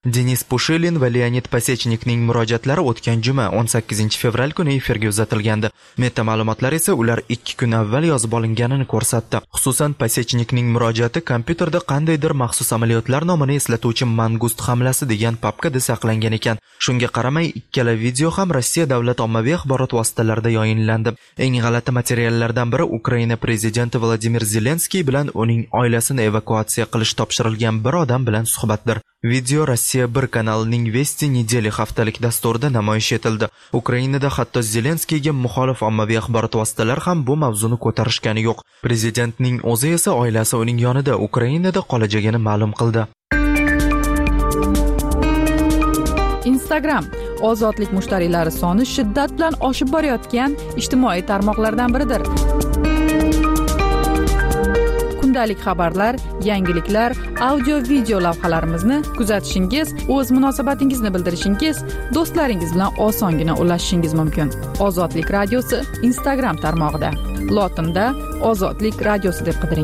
Denis Pushilin va Leonid Pasechnikning murojaatlari o'tgan juma o'n sakkizinchi fevral kuni efirga uzatilgandi. Meta ma'lumotlar esa ular ikki kun avval yozib olinganini ko'rsatdi. Xususan, Pasechnikning murojaati kompyuterda qandaydir maxsus amaliyotlar nomini eslatuvchi mangust hamlasi degan papkada saqlangan ekan. Shunga qaramay, ikkala video ham Rossiya davlat ommaviy axborot vositalarida yoyinlandi. Eng g'alati materiallardan biri Ukraina prezidenti Vladimir Zelenskiy bilan uning oilasini evakuatsiya qilish topshirilgan bir odam bilan suhbatdir. Video Rossiya bir kanalining Vesti Nedeli haftalik dasturida namoyish etildi. Ukrainada hatto Zelenskiyga muxolif ommaviy axborot vositalari ham bu mavzuni ko'tarishgani yo'q. Prezidentning o'zi esa oilasi uning yonida Ukrainada qolajagini ma'lum qildi. Instagram ozodlik mushtariylari soni shiddat bilan oshib borayotgan ijtimoiy tarmoqlardan biridir. Kundalik xabarlar, yangiliklar, audio-video lavhalarimizni kuzatishingiz, o'z munosabatingizni bildirishingiz, do'stlaringiz bilan osongina ulashishingiz mumkin. Ozodlik radiosi Instagram tarmog'ida. Lotinda Ozodlik radiosi deb qidiring.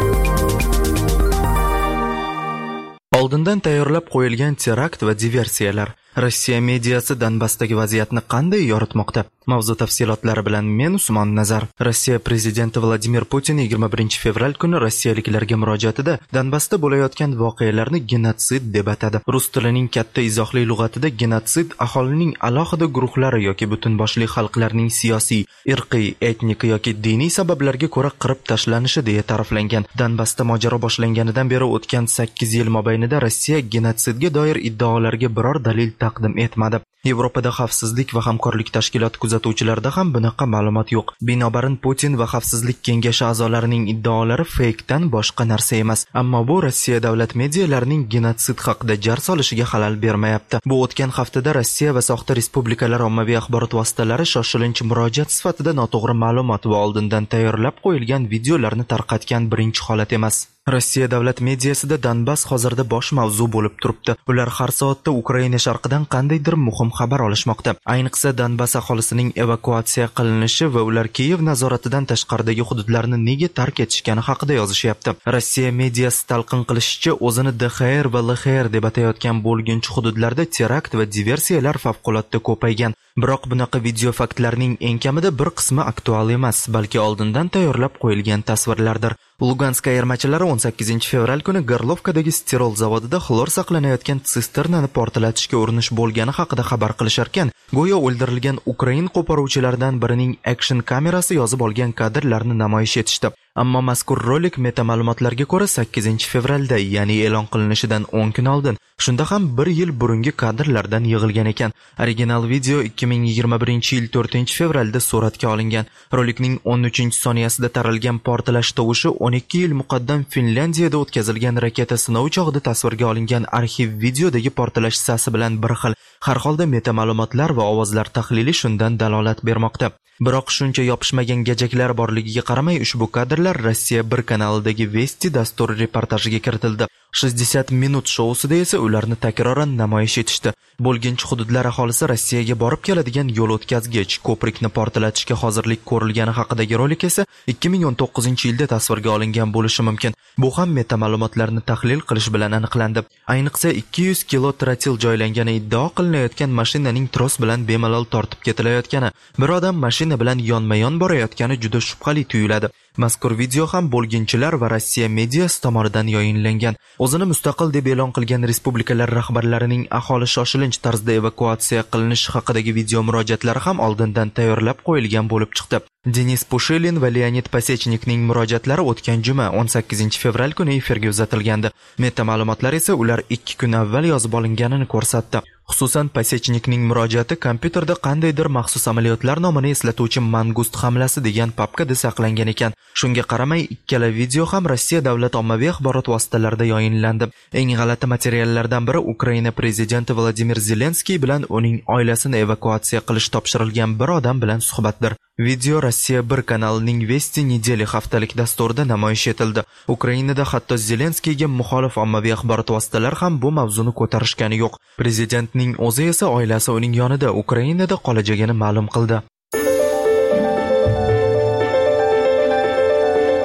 Oldindan tayyorlab qo'yilgan terakt va diversiyalar. Rossiya mediasi Donbassdagi vaziyatni qanday yoritmoqda? Mavzu tafsilotlari bilan men Usmon Nazar. Rossiya prezidenti Vladimir Putin yigirma birinchi fevral kuni rossiyaliklarga murojaatida Donbassda bo'layotgan voqealarni genotsid deb atadi. Rus tilining katta izohli lug'atida genotsid aholining alohida guruhlari yoki butun boshli xalqlarning siyosiy, irqiy, etnik yoki diniy sabablarga ko'ra qirib tashlanishi deya ta'riflangan. Donbassda mojaro boshlanganidan beri o'tgan sakkiz yil mobaynida Rossiya genotsidga doir iddaolarga biror dalil taqdim etmadi. Yevropada xavfsizlik va hamkorlik tashkiloti kuzatuvchilarida ham bunaqa ma'lumot yo'q. Binobarin Putin va xavfsizlik kengashi a'zolarining iddaolari fakedan boshqa narsa emas. Ammo bu Rossiya davlat medialarining genotsid haqida jar solishiga xalal bermayapti. Bu o'tgan haftada Rossiya va soxta respublikalar ommaviy axborot vositalari shoshilinch murojaat sifatida noto'g'ri ma'lumot va oldindan tayyorlab qo'yilgan videolarni tarqatgan birinchi holat emas. Rossiya davlat mediasida Donbass hozirda bosh mavzu bo'lib turibdi. Ular har soatda Ukraina sharqidan qandaydir muhim xabar olishmoqda. Ayniqsa Donbass aholisining evakuatsiya qilinishi va ular Kiyev nazoratidan tashqaridagi hududlarni nega tark etishgani haqida yozishyapti. Rossiya mediasi talqin qilishicha, o'zini D X R va L X R deb atayotgan bo'lginchi hududlarda terakt va diversiyalar favqulodda ko'paygan. Biroq bunaqa video faktlarning eng kamida bir qismi aktual emas, balki oldindan tayyorlab qo'yilgan tasvirlardir. Lugansk ayirmachilari o'n sakkizinchi fevral kuni Gorlovkadagi stirol zavodida xlor saqlanayotgan sisternani portlatishga urinish bo'lgani haqida xabar qilisharkan, go'yo o'ldirilgan Ukrain qo'poruvchilaridan birining action kamerasi yozib olgan kadrlarni namoyish etishdi. Ammo mazkur rolik meta ma'lumotlarga ko'ra sakkizinchi fevralda, ya'ni e'lon qilinishidan o'n kun oldin, shunda ham bir yil burungi kadrlardan yig'ilgan ekan. Original video ikki ming yigirma birinchi yil to'rtinchi fevralda suratga olingan. Rolikning o'n uchinchi soniyasida taralgan portlash tovushi o'n ikki yil muqaddam Finlyandiyada o'tkazilgan raketa sinovi chog'ida tasvirga olingan arxiv videodagi portlash sasi bilan bir xil. Har holda meta ma'lumotlar va ovozlar tahlili shundan dalolat bermoqda. Biroq shuncha yopishmagan gajaklar borligiga qaramay, ushbu kadrlar Rossiya bir kanalidagi Vesti dasturi reportajiga kiritildi. шестьдесят minut shousida esa ularni takroran namoyish etishdi. Bo'lginchi hududlar aholisi Rossiyaga borib keladigan yo'l o'tkazgich ko'prikni portlatishga hozirlik ko'rilgani haqidagi rolik esa ikki ming o'n to'qqizinchi yilda tasvirga olingan bo'lishi mumkin. Bu ham meta ma'lumotlarni tahlil qilish bilan aniqlandi. Ayniqsa ikki yuz kilo trotil joylangani iddao qilinayotgan mashinaning tros bilan bemalol tortib ketilayotgani, bir odam mashina bilan yonma-yon borayotgani juda shubhali tuyuladi. Mazkur video ham bo'lginchilar va Rossiya mediasi tomonidan yoyinlangan. O'zini mustaqil deb e'lon qilgan respublikalar rahbarlarining aholi shoshilinch tarzda evakuatsiya qilinishi haqidagi video murojaatlari ham oldindan tayyorlab qo'yilgan bo'lib chiqdi. Denis Pushilin va Leonid Pasechnikning murojaatlari o'tgan juma o'n sakkizinchi fevral kuni efirga uzatilgandi. Meta ma'lumotlar esa ular ikki kun avval yozib olinganini ko'rsatdi. Xususan, Pasechnikning murojaati kompyuterda qandaydir maxsus amaliyotlar nomini eslatuvchi mangust hamlasi degan papkada saqlangan ekan. Shunga qaramay, ikkala video ham Rossiya davlat ommaviy axborot vositalarida yoyinlandi. Eng g'alati materiallardan biri Ukraina prezidenti Vladimir Zelenskiy bilan uning oilasini evakuatsiya qilish topshirilgan bir odam bilan suhbatdir. Video Rossiya bir kanalining Vesti Nedeli haftalik dasturida namoyish etildi. Ukrainada hatto Zelenskiyga muxolif ommaviy axborot vositalari ham bu mavzuni ko'tarishgani yo'q. Prezidentning o'zi esa oilasi uning yonida Ukrainada qolajagini ma'lum qildi.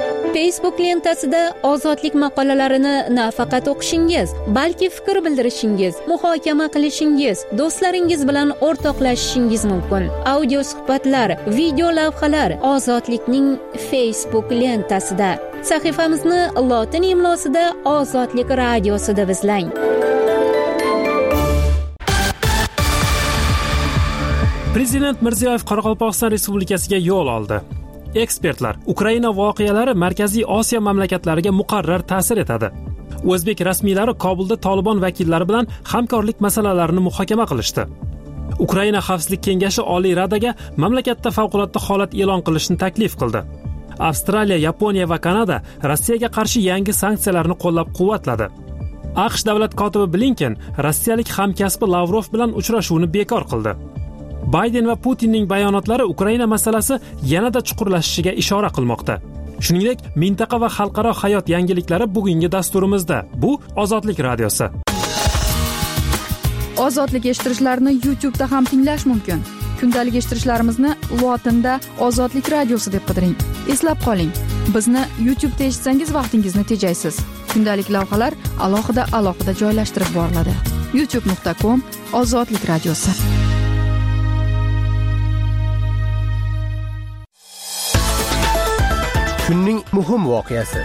Facebook lentasida ozodlik maqolalarini nafaqat o'qishingiz, balki fikr bildirishingiz, muhokama qilishingiz, do'stlaringiz bilan o'rtoqlashishingiz mumkin. Audio suhbatlar, video lavhalar ozodlikning Facebook lentasida. Sahifamizni lotin imlosida Ozodlik radiosida izlang. Prezident Mirziyoyev Qoraqalpog'iston Respublikasiga yo'l oldi. Ekspertlar, Ukraina voqealari Markaziy Osiyo mamlakatlariga muqarrar ta'sir etadi. O'zbek rasmiylari Kobulda Tolibon vakillari bilan hamkorlik masalalarini muhokama qilishdi. Ukraina Xavfsizlik kengashi Oliy Radaga mamlakatda favqulodda holat e'lon qilishni taklif qildi. Avstraliya, Yaponiya va Kanada Rossiyaga qarshi yangi sanksiyalarni qo'llab-quvvatladi. AQSh davlat kotibi Blinken rossiyalik hamkasbi Lavrov bilan uchrashuvni bekor qildi. Bayden va Putinning bayonotlari Ukraina masalasi yanada chuqurlashishiga ishora qilmoqda. Shuningdek, mintaqa va xalqaro hayot yangiliklari bugungi dasturimizda. Bu Ozodlik radiosi. Ozodlik eshittirishlarni YouTube da ham tinglash mumkin. Kundalik eshittirishlarimizni lotinda Ozodlik radiosi deb qidiring. Eslab qoling, bizni YouTube da eshitsangiz vaqtingizni tejaysiz. Kundalik lavhalar alohida-alohida joylashtirib boriladi. youtube nuqta com Ozodlik radiosi. Kunning muhim voqeasi.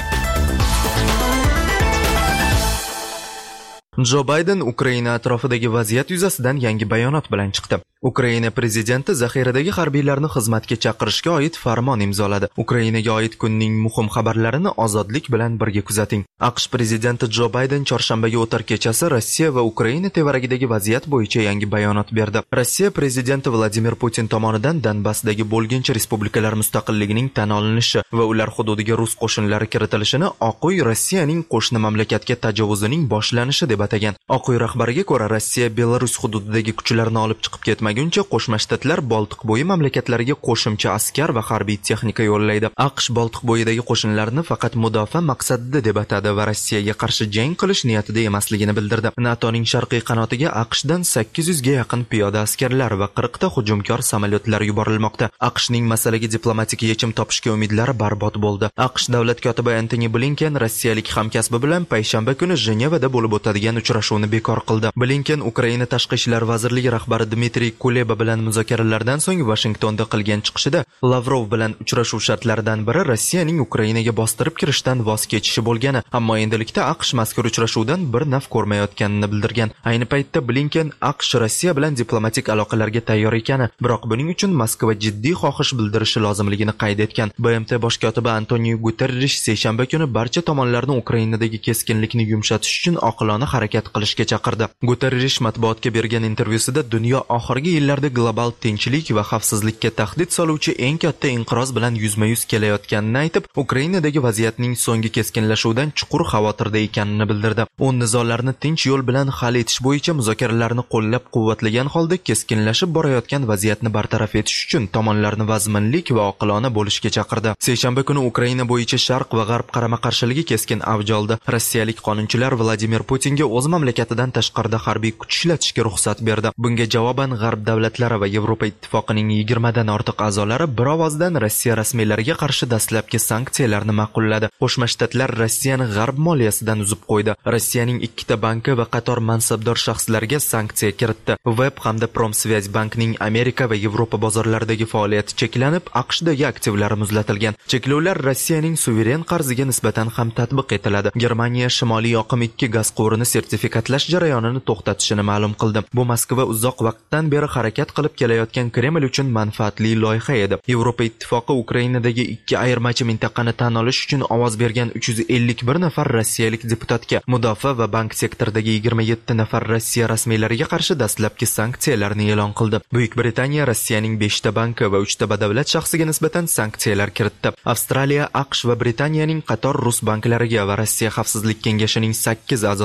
Jo Bayden Ukraina atrofidagi vaziyat yuzasidan yangi bayonot bilan chiqdi. Ukraina prezidenti zaxiradagi harbiylarni xizmatga chaqirishga oid farmon imzoladi. Ukrainaga oid kunning muhim xabarlarini ozodlik bilan birga kuzating. AQSh prezidenti Jo Bayden chorshanbaga o'tar kechasi Rossiya va Ukraina tevaragidagi vaziyat bo'yicha yangi bayonot berdi. Rossiya prezidenti Vladimir Putin tomonidan Donbassdagi bo'lginchi respublikalar mustaqilligining tan olinishi va ular hududiga rus qo'shinlari kiritilishini Oq uy Rossiyaning qo'shni mamlakatga tajovuzining boshlanishi deb atagan. Oq uy rahbariga ko'ra, Rossiya Belarus hududidagi kuchlarni olib chiqib ketmaguncha Qo'shma Shtatlar Boltiq bo'yi mamlakatlariga qo'shimcha askar va harbiy texnika yo'llaydi. AQSh Boltiq bo'yidagi qo'shinlarni faqat mudofaa maqsadida deb atadi va Rossiyaga qarshi jang qilish niyatida emasligini bildirdi. NATOning sharqiy qanotiga AQShdan sakkiz yuzga yaqin piyoda askarlar va qirq ta hujumkor samolyotlar yuborilmoqda. AQShning masalaga diplomatik yechim topishga umidlari barbod bo'ldi. AQSh davlat kotibi Antony Blinken rossiyalik hamkasbi bilan payshanba kuni Jenevada bo'lib o'tadigan uchrashuvni bekor qildi. Blinken Ukraina tashqi ishlar vazirligi rahbari Dmitriy Kuleba bilan muzokaralardan so'ng Washingtonda qilgan chiqishida Lavrov bilan uchrashuv shartlaridan biri Rossiyaning Ukrainaga bostirib kirishdan voz kechishi bo'lgani, ammo endilikda AQSh mazkur uchrashuvdan bir naf ko'rmayotganini bildirgan. Ayni paytda Blinken AQSh Rossiya bilan diplomatik aloqalarga tayyor ekani, biroq buning uchun Moskva jiddiy xohish bildirishi lozimligini qayd etgan. B M T bosh kotibi Antonio Guterrish seshanba kuni barcha tomonlarni Ukrainadagi keskinlikni yumshatish uchun oqilona harakat qilishga chaqirdi. Guterrish matbuotga bergan intervyusida dunyo oxirgi yillarda global tinchlik va xavfsizlikka tahdid soluvchi eng katta inqiroz bilan yuzma-yuz kelayotganini aytib, Ukrainadagi vaziyatning so'nggi keskinlashuvidan chuqur xavotirda ekanini bildirdi. U nizolarni tinch yo'l bilan hal etish bo'yicha muzokaralarni qo'llab-quvvatlagan holda keskinlashib borayotgan vaziyatni bartaraf etish uchun tomonlarni vazminlik va oqilona bo'lishga chaqirdi. Seshanba kuni Ukraina bo'yicha Sharq va G'arb qarama-qarshiligi keskin avj oldi. Rossiyalik qonunchilar Vladimir Putinga o'z mamlakatidan tashqarida harbiy kuch ishlatishga ruxsat berdi. Bunga javoban G'arb davlatlari va Yevropa ittifoqining yigirma dan ortiq a'zolari bir ovozdan Rossiya rasmiylariga qarshi dastlabki sanksiyalarni ma'qulladi. Qo'shma Shtatlar Rossiyani G'arb moliyasidan uzib qo'ydi. Rossiyaning ikkita banki va qator mansabdor shaxslarga sanksiya kiritdi. Web hamda Promsvyaz bankining Amerika va Yevropa bozorlaridagi faoliyati cheklanib, AQShdagi aktivlari muzlatilgan. Cheklovlar Rossiyaning suveren qarziga nisbatan ham tatbiq etiladi. Germaniya Shimoliy oqim ikki gaz quvurini sertifikatlash jarayonini to'xtatishini ma'lum qildi. Bu Moskva uzoq vaqtdan beri harakat qilib kelayotgan Kreml uchun manfaatli loyiha edi. Yevropa ittifoqi Ukrainadagi ikki ayirmachi mintaqani tan olish uchun ovoz bergan uch yuz ellik bir nafar rossiyalik deputatga mudofaa va bank sektoridagi yigirma yetti nafar Rossiya rasmiylariga qarshi dastlabki sanksiyalarni e'lon qildi. Buyuk Britaniya Rossiyaning besh ta banki va uch ta badavlat shaxsiga nisbatan sanksiyalar kiritdi. Avstraliya, AQSh va Britaniyaning qator rus banklariga va Rossiya Xavfsizlik kengashining sakkiz a'zosiga nisbatan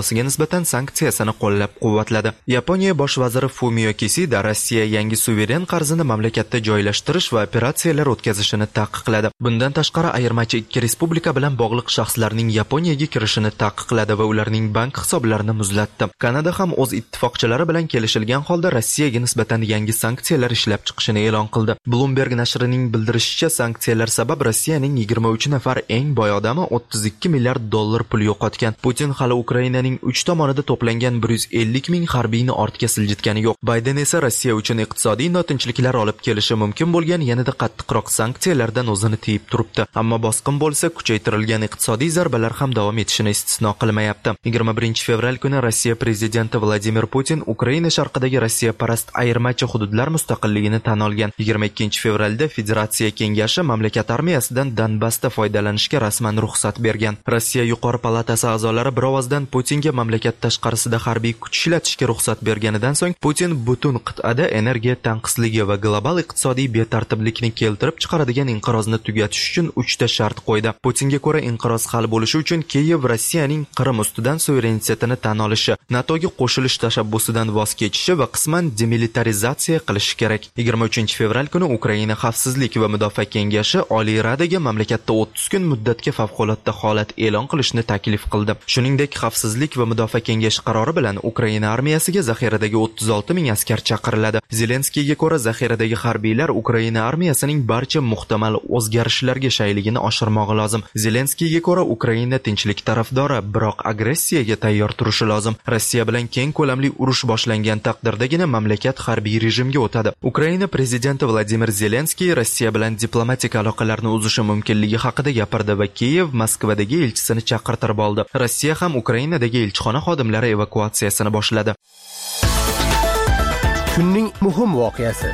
nisbatan sanksiyasini qo'llab-quvvatladi. Yaponiya bosh vaziri Fumio Kishida Rossiya yangi suveren qarzini mamlakatda joylashtirish va operatsiyalar o'tkazishini taqiqladi. Bundan tashqari ayirmachi ikki respublika bilan bog'liq shaxslarning Yaponiyaga kirishini taqiqladi va ularning bank hisoblarini muzlatdi. Kanada ham o'z ittifoqchilari bilan kelishilgan holda Rossiyaga nisbatan yangi sanksiyalar ishlab chiqishini e'lon qildi. Bloomberg nashrining bildirishicha, sanksiyalar sabab Rossiyaning yigirma uch nafar eng boy odami o'ttiz ikki milliard dollar pul yo'qotgan. Putin hali Ukrainaning uch tomonida to'plangan bir yuz ellik ming harbiyni ortga siljitgani yo'q. Bayden esa Rossiya uchun iqtisodiy notinchliklar olib kelishi mumkin bo'lgan yanada qattiqroq sanksiyalardan o'zini tiyib turibdi. Ammo bosqin bo'lsa, kuchaytirilgan iqtisodiy zarbalar ham davom etishini istisno qilmayapti. yigirma birinchi fevral kuni Rossiya prezidenti Vladimir Putin Ukraina sharqidagi Rossiya parast ayirmachi hududlar mustaqilligini tan olgan. yigirma ikkinchi fevralda Federatsiya kengashi mamlakat armiyasidan Donbassda foydalanishga rasman ruxsat bergan. Rossiya yuqori palatasi a'zolari bir ovozdan Putinga mamlakat tashqarisida harbiy kuch ishlatishga ruxsat berganidan so'ng Putin butun qit'ada energiya tanqisligi va global iqtisodiy betartiblikni keltirib chiqaradigan inqirozni tugatish uchun uchta shart qo'ydi. Putinga ko'ra, inqiroz hal bo'lishi uchun Kiyev Rossiyaning Qrim ustidan suverenitetini tan olishi, NATOga qo'shilish tashabbusidan voz kechishi va qisman demilitarizatsiya qilishi kerak. yigirma uchinchi fevral kuni Ukraina Xavfsizlik va Mudofaa kengashi Oliy Radaga mamlakatda o'ttiz kun muddatga favqulodda holat e'lon qilishni taklif qildi. Shuningdek, Xavfsizlik va Mudofaa kengashi qarori bilan Ukraina armiyasiga zaxiradagi o'ttiz olti ming askar chaqiriladi. Zelenskiyga ko'ra, zaxiradagi harbiylar Ukraina armiyasining barcha muhtamal o'zgarishlarga shayligini oshirmog'i lozim. Zelenskiyga ko'ra, Ukraina tinchlik tarafdori, biroq agressiyaga tayyor turishi lozim. Rossiya bilan keng ko'lamli urush boshlangan taqdirdagina mamlakat harbiy rejimga o'tadi. Ukraina prezidenti Vladimir Zelenskiy Rossiya bilan diplomatik aloqalarni uzishi mumkinligi haqida gapirdi va Kiyev Moskvadagi elchisini chaqirtirib oldi. Rossiya ham Ukrainadagi elchixona xodimlari evakuatsiyasini boshladi. Kunning muhim voqeasi.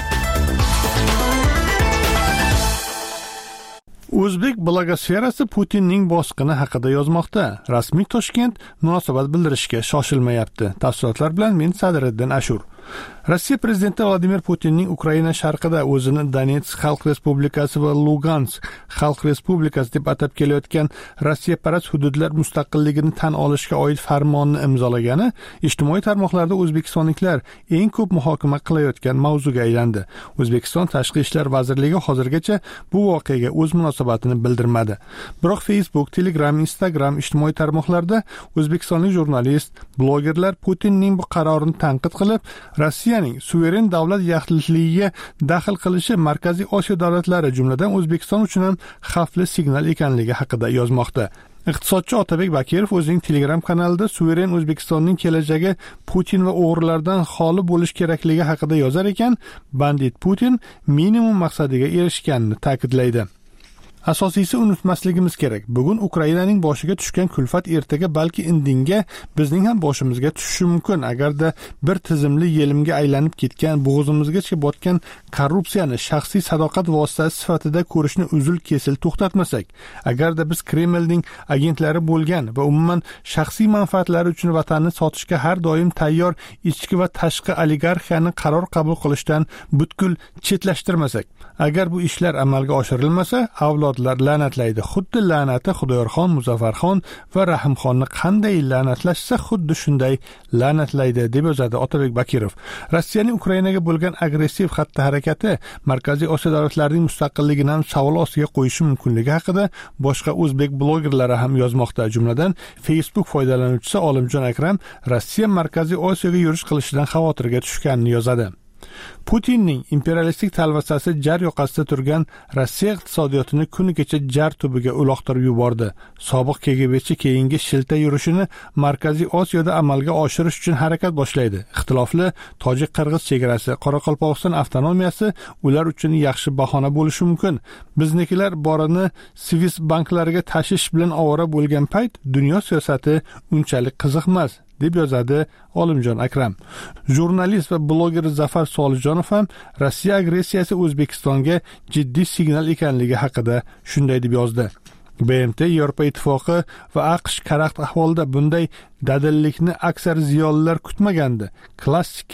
O'zbek blogosferasi Putinning bosqini haqida yozmoqda. Rasmiy Toshkent munosabat bildirishga shoshilmayapti. Tafsilotlar bilan men Sadriddin Ashur. Rossiya prezidenti Vladimir Putinning Ukraina sharqida o'zini Donetsk xalq respublikasi va Lugansk xalq respublikasi deb atab kelayotgan Rossiya parast hududlar mustaqilligini tan olishga oid farmonni imzolagani ijtimoiy tarmoqlarda o'zbekistonliklar eng ko'p muhokama qilayotgan mavzuga aylandi. O'zbekiston Tashqi ishlar vazirligi hozirgacha bu voqeaga o'z munosabatini bildirmadi. Biroq Facebook, Telegram, Instagram ijtimoiy tarmoqlarda o'zbekistonlik jurnalist, blogerlar Putinning bu qarorini tanqid qilib, Rossiyaning suveren davlat yaxlitligiga daxl qilishi Markaziy Osiyo davlatlari, jumladan O'zbekiston uchun ham xavfli signal ekanligi haqida yozmoqda. Iqtisodchi Otabek Bakirov o'zining Telegram kanalida suveren O'zbekistonning kelajagi Putin va o'g'rilardan xoli bo'lish kerakligi haqida yozar ekan, bandit Putin minimum maqsadiga erishganini ta'kidlaydi. Asosiysi unutmasligimiz kerak. Bugun Ukrainaning boshiga tushgan kulfat ertaga balki indinga bizning ham boshimizga tushishi mumkin. Agarda bir tizimli yelimga aylanib ketgan, bo'g'zimizgacha botgan korrupsiyani shaxsiy sadoqat vositasi sifatida ko'rishni uzil-kesil to'xtatmasak, agarda biz Kremlning agentlari bo'lgan va umuman shaxsiy manfaatlari uchun vatanni sotishga har doim tayyor ichki va tashqi oligarxiyani qaror qabul qilishdan butkul chetlashtirmasak, agar bu ishlar amalga oshirilmasa, avlodlar la'natlaydi. Xuddi la'nati Xudoyorxon, Muzaffarxon va Rahimxonni qanday la'natlashsa, xuddi shunday la'natlaydi, deb yozadi Otabek Bakirov. Rossiyaning Ukrainaga bo'lgan agressiv xatti-harakati Markaziy Osiyo davlatlarining mustaqilligini ham savol ostiga qo'yishi mumkinligi haqida boshqa o'zbek blogerlari ham yozmoqda. Jumladan Facebook foydalanuvchisi Olimjon Akram Rossiya Markaziy Osiyoga yurish qilishidan xavotirga tushganini yozadi. Putinning imperialistik talvasasi jar yoqasida turgan Rossiya iqtisodiyotini kuni kecha jar tubiga uloqtirib yubordi. Sobiq K G B'chi keyingi shilta yurishini Markaziy Osiyoda amalga oshirish uchun harakat boshlaydi. Ixtilofli tojik-qirg'iz chegarasi, Qoraqalpog'iston avtonomiyasi ular uchun yaxshi bahona bo'lishi mumkin. Biznikilar borini Swiss banklariga tashish bilan ovora bo'lgan payt dunyo siyosati unchalik qiziqmas, deb yozadi Olimjon Akram. Jurnalist va bloger Zafar Solijonov ham Rossiya agressiyasi O'zbekistonga jiddiy signal ekanligi haqida shunday deb yozdi. B M T, Yevropa Ittifoqi va AQSh karaxt ahvolda bunday dadillikni aksar ziyolilar kutmagandi. Klassika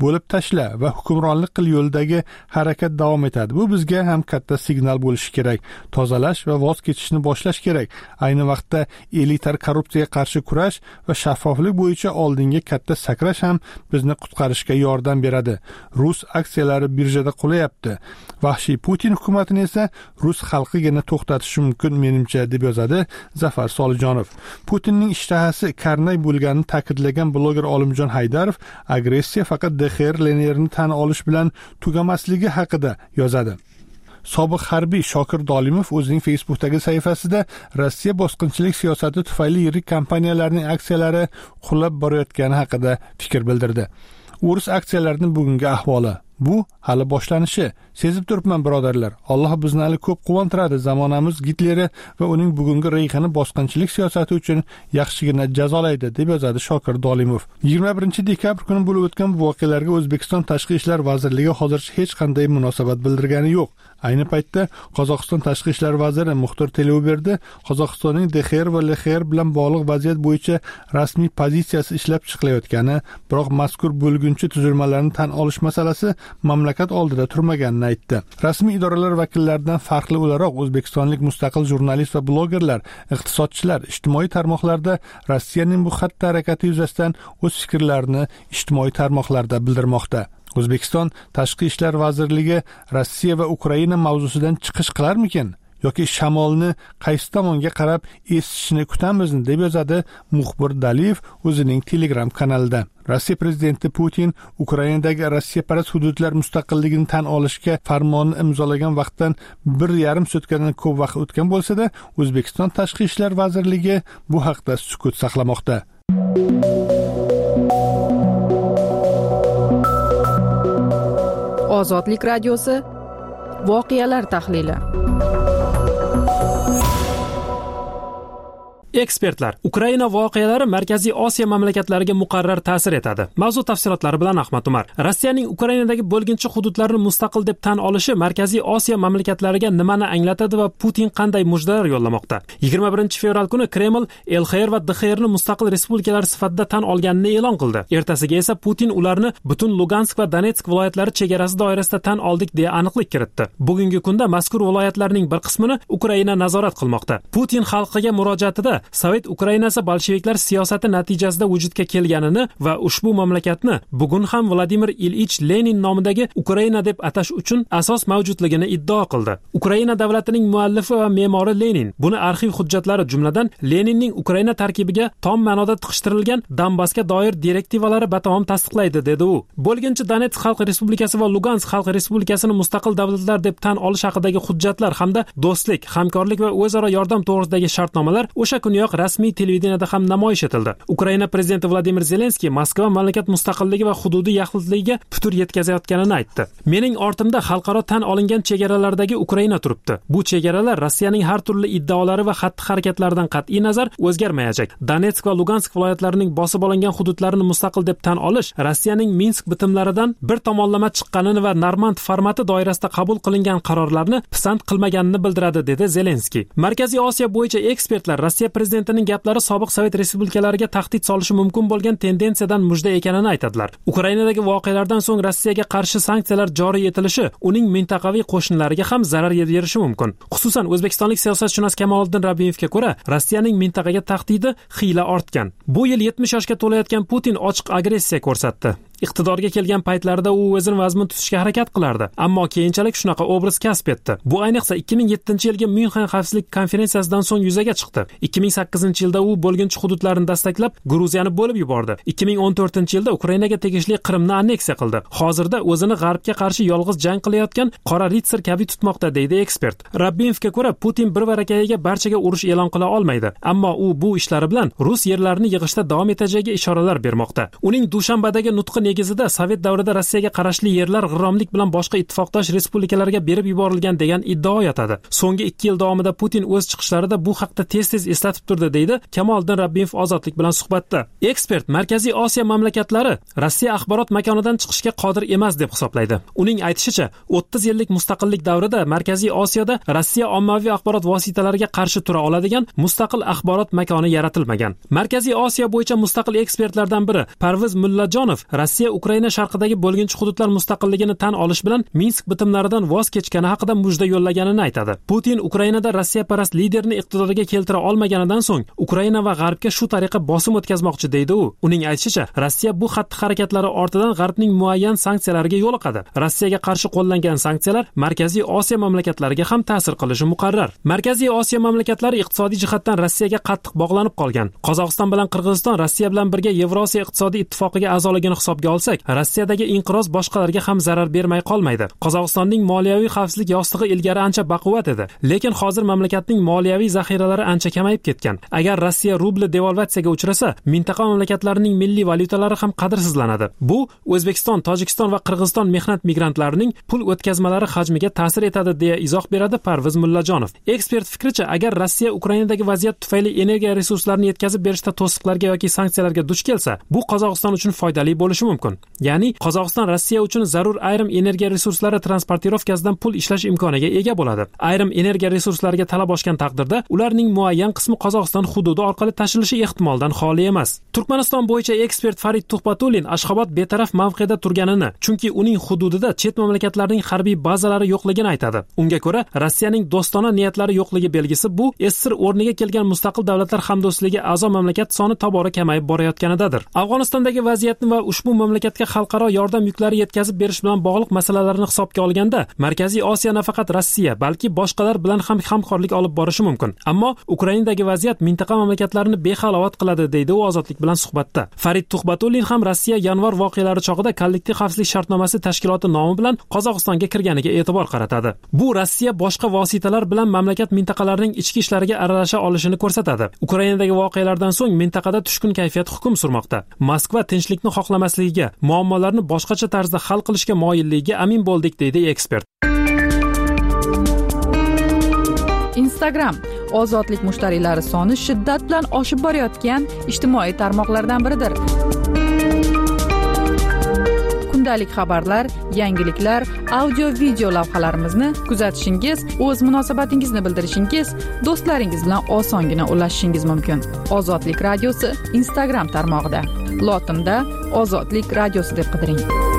bo'lib tashla va hukmronlik qil yo'lidagi harakat davom etadi. Bu bizga ham katta signal bo'lishi kerak. Tozalash va voz kechishni boshlash kerak. Ayni vaqtda elitar korrupsiyaga qarshi kurash va shaffoflik bo'yicha oldinga katta sakrash ham bizni qutqarishga yordam beradi. Rus aksiyalari birjada qulayapti. Vahshiy Putin hukumatini esa rus xalqigina to'xtatishi mumkin menimcha, deb yozadi Zafar Solijonov. Putinning ishtahasi karnay bo'lganini ta'kidlagan bloger Olimjon Haydarov agressiya faqat D X R Lenerni tan olish bilan tugamasligi haqida yozadi. Sobiq harbiy Shokir Dolimov o'zining Facebookdagi sahifasida Rossiya bosqinchilik siyosati tufayli yirik kompaniyalarning aksiyalari qulab borayotgani haqida fikr bildirdi. Urus aksiyalarining bugungi ahvoli bu hali boshlanishi. Sezib turibman birodarlar. Alloh bizni hali ko'p quvontiradi. Zamonamiz Gitleri va uning bugungi reyxini bosqinchilik siyosati uchun yaxshigina jazolaydi, deb yozadi Shokir Dolimov. yigirma birinchi dekabr kuni bo'lib o'tgan voqealarga O'zbekiston Tashqi ishlar vazirligi hozircha hech qanday munosabat bildirgani yo'q. Ayni paytda Qozog'iston Tashqi ishlar vaziri Muxtor Teleuberdi Qozog'istonning D X R va L X R bilan bog'liq vaziyat bo'yicha rasmiy pozitsiyasi ishlab chiqilayotgani, biroq mazkur bo'lgunchi tuzilmalarni tan olish masalasi mamlakat oldida turmaganini aytdi. Rasmiy idoralar vakillaridan farqli o'laroq o'zbekistonlik mustaqil jurnalist va blogerlar, iqtisodchilar ijtimoiy tarmoqlarda Rossiyaning bu xatti harakati yuzasidan o'z fikrlarini ijtimoiy tarmoqlarda bildirmoqda. O'zbekiston Tashqi ishlar vazirligi Rossiya va Ukraina mavzusidan chiqish qilarmikin yoki shamolni qaysi tomonga qarab esishini kutamizmi, deb yozadi muxbir Daliyev o'zining Telegram kanalida. Rossiya prezidenti Putin Ukrainadagi Rossiyaparast hududlar mustaqilligini tan olishga farmonni imzolagan vaqtdan bir yarim sutkadan ko'p vaqt o'tgan bo'lsa-da, O'zbekiston Tashqi ishlar vazirligi bu haqda sukut saqlamoqda. Ozodlik radiosi voqealar tahlili. Ekspertlar, Ukraina voqealari Markaziy Osiyo mamlakatlariga muqarrar ta'sir etadi. Mavzu tafsilotlari bilan Ahmad Umar. Rossiyaning Ukrainadagi bo'lginchi hududlarni mustaqil deb tan olishi Markaziy Osiyo mamlakatlariga nimani anglatadi va Putin qanday mujdalar yo'llamoqda? yigirma birinchi fevral kuni Kreml L X R va D X R ni mustaqil respublikalar sifatida tan olganini e'lon qildi. Ertasiga esa Putin ularni butun Lugansk va Donetsk viloyatlari chegarasi doirasida tan oldik deya aniqlik kiritdi. Bugungi kunda mazkur viloyatlarning bir qismini Ukraina nazorat qilmoqda. Putin xalqiga murojaatida Sovet Ukrainasi bolsheviklar siyosati natijasida vujudga kelganini va ushbu mamlakatni bugun ham Vladimir Ilich Lenin nomidagi Ukraina deb atash uchun asos mavjudligini iddao qildi. Ukraina davlatining muallifi va me'mori Lenin buni arxiv hujjatlari, jumladan Leninning Ukraina tarkibiga tom ma'noda tiqishtirilgan Donbassga doir direktivalari batamom tasdiqlaydi, dedi u. Bo'lginchi Donetsk xalq respublikasi va Lugansk xalq respublikasini mustaqil davlatlar deb tan olish haqidagi hujjatlar hamda do'stlik, hamkorlik va o'zaro yordam to'g'risidagi shartnomalar o'sha kuniyoq rasmiy televideniyada ham namoyish etildi. Ukraina prezidenti Vladimir Zelenskiy Moskva mamlakat mustaqilligi va hududiy yaxlitligiga putur yetkazayotganini aytdi. Mening ortimda xalqaro tan olingan chegaralardagi Ukraina turibdi. Bu chegaralar Rossiyaning har turli iddaolari va xatti-harakatlaridan qat'iy nazar o'zgarmayajak. Donetsk va Lugansk viloyatlarining bosib olingan hududlarini mustaqil deb tan olish Rossiyaning Minsk bitimlaridan bir tomonlama chiqqanini va Normand formati doirasida qabul qilingan qarorlarni pisand qilmaganini bildiradi, dedi Zelenskiy. Markaziy Osiyo bo'yicha ekspertlar Rossiya prezidentining gaplari sobiq Sovet respublikalariga tahdid solishi mumkin bo'lgan tendensiyadan mujda ekanini aytadilar. Ukrainadagi voqealardan so'ng Rossiyaga qarshi sanksiyalar joriy etilishi uning mintaqaviy qo'shnilariga ham zarar yetirishi mumkin. Xususan, o'zbekistonlik siyosatshunos Kamoliddin Rabbiyevga ko'ra, Rossiyaning mintaqaga tahdidi xiyla ortgan. Bu yil yetmish yoshga to'layotgan Putin ochiq agressiya ko'rsatdi. Iqtidorga kelgan paytlarida u o'zini vazmin tutishga harakat qilardi, ammo keyinchalik shunaqa obraz kasb etdi. Bu ayniqsa ikki ming yettinchi yilgi Myunxen xavfsizlik konferensiyasidan so'ng yuzaga chiqdi. ikki ming sakkizinchi yilda u bo'lginchi hududlarni dastaklab Gruziyani bo'lib yubordi. ikki ming o'n to'rtinchi yilda Ukrainaga tegishli Qrimni anneksiya qildi. Hozirda o'zini G'arbga qarshi yolg'iz jang qilayotgan qora ritsar kabi tutmoqda, deydi ekspert. Rabbiyevga ko'ra, Putin bir barakayiga barchaga urush e'lon qila olmaydi, ammo u bu ishlari bilan rus yerlarini yig'ishda davom etajagiga ishoralar bermoqda. Uning Dushanbadagi nutqi negizida Sovet davrida Rossiyaga qarashli yerlar g'irromlik bilan boshqa ittifoqdosh respublikalarga berib yuborilgan degan iddao yotadi. So'nggi ikki yil davomida Putin o'z chiqishlarida bu haqda tez-tez eslatib turdi, deydi Kamoliddin Rabbiyev Ozodlik bilan suhbatda. Ekspert Markaziy Osiyo mamlakatlari Rossiya axborot makonidan chiqishga qodir emas deb hisoblaydi. Uning aytishicha, o'ttiz yillik mustaqillik davrida Markaziy Osiyoda Rossiya ommaviy axborot vositalariga qarshi tura oladigan mustaqil axborot makoni yaratilmagan. Markaziy Osiyo bo'yicha mustaqil ekspertlardan biri Parviz Mullajonov Rossiya Rossiya Ukraina sharqidagi bo'lginchi hududlar mustaqilligini tan olish bilan Minsk bitimlaridan voz kechgani haqida mujda yo'llaganini aytadi. Putin Ukrainada Rossiyaparast liderni iqtidorga keltira olmaganidan so'ng Ukraina va G'arbga shu tariqa bosim o'tkazmoqchi deydi u. Uning aytishicha, Rossiya bu xatti-harakatlari ortidan G'arbning muayyan sanksiyalariga yo'liqadi. Rossiyaga qarshi qo'llangan sanksiyalar Markaziy Osiyo mamlakatlariga ham ta'sir qilishi muqarrar. Markaziy Osiyo mamlakatlari iqtisodiy jihatdan Rossiyaga qattiq bog'lanib qolgan. Qozog'iston bilan Qirg'iziston Rossiya bilan birga Yevrosiyo iqtisodiy ittifoqiga a'zoligini hisobga olsak, Rossiyadagi inqiroz boshqalarga ham zarar bermay qolmaydi. Qozog'istonning moliyaviy xavfsizlik yostig'i ilgari ancha baquvvat edi, lekin hozir mamlakatning moliyaviy zaxiralari ancha kamayib ketgan. Agar Rossiya rubli devalvatsiyaga uchrasa, mintaqa mamlakatlarining milliy valyutalari ham qadrsizlanadi. Bu O'zbekiston, Tojikiston va Qirg'iziston mehnat migrantlarining pul o'tkazmalari hajmiga ta'sir etadi deya izoh beradi Parviz Mullajonov. Ekspert fikricha, agar Rossiya Ukrainadagi vaziyat tufayli energiya resurslarini yetkazib berishda to'siqlarga yoki sanksiyalarga duch kelsa, bu Qozog'iston uchun foydali bo'lishi mumkin. Ya'ni Qozog'iston Rossiya uchun zarur ayrim energiya resurslari transportirovkasidan pul ishlash imkoniga ega bo'ladi. Ayrim energiya resurslariga talab oshgan taqdirda ularning muayyan qismi Qozog'iston hududi orqali tashilishi ehtimoldan xoli emas. Turkmaniston bo'yicha ekspert Farid Tuhbatulin Ashxobod betaraf mavqeda turganini, chunki uning hududida chet mamlakatlarning harbiy bazalari yo'qligini aytadi. Unga ko'ra, Rossiyaning do'stona niyatlari yo'qligi belgisi bu SSR o'rniga kelgan mustaqil davlatlar hamdo'stligi a'zo mamlakat soni tobora kamayib borayotganidadir. Afg'onistondagi vaziyatni va ushbu mamlakatga xalqaro yordam yuklari yetkazib berish bilan bog'liq masalalarni hisobga olganda, Markaziy Osiyo nafaqat Rossiya, balki boshqalar bilan ham hamkorlik olib borishi mumkin. Ammo Ukrainadagi vaziyat mintaqa mamlakatlarini behalovat qiladi, deydi u Ozodlik bilan suhbatda. Farid Tuhbatulin ham Rossiya yanvar voqealari chog'ida kollektiv xavfsizlik shartnomasi tashkiloti nomi bilan Qozog'istonga kirganiga e'tibor qaratadi. Bu Rossiya boshqa vositalar bilan mamlakat mintaqalarining ichki ishlariga aralasha olishini ko'rsatadi. Ukrainadagi voqealardan so'ng mintaqada tushkun kayfiyat hukm surmoqda. Moskva tinchlikni xohlamasligiga, muammolarni boshqacha tarzda hal qilishga moyilligiga amin bo'ldik, deydi ekspert. Instagram ozodlik mushtariylari soni shiddat bilan oshib borayotgan ijtimoiy tarmoqlardan biridir. Kundalik xabarlar, yangiliklar, audio-video lavhalarimizni kuzatishingiz, o'z munosabatingizni bildirishingiz, do'stlaringiz bilan osongina ulashishingiz mumkin. Ozodlik radiosi Instagram tarmog'ida. Lotinda Ozodlik radiosi deb qidiring.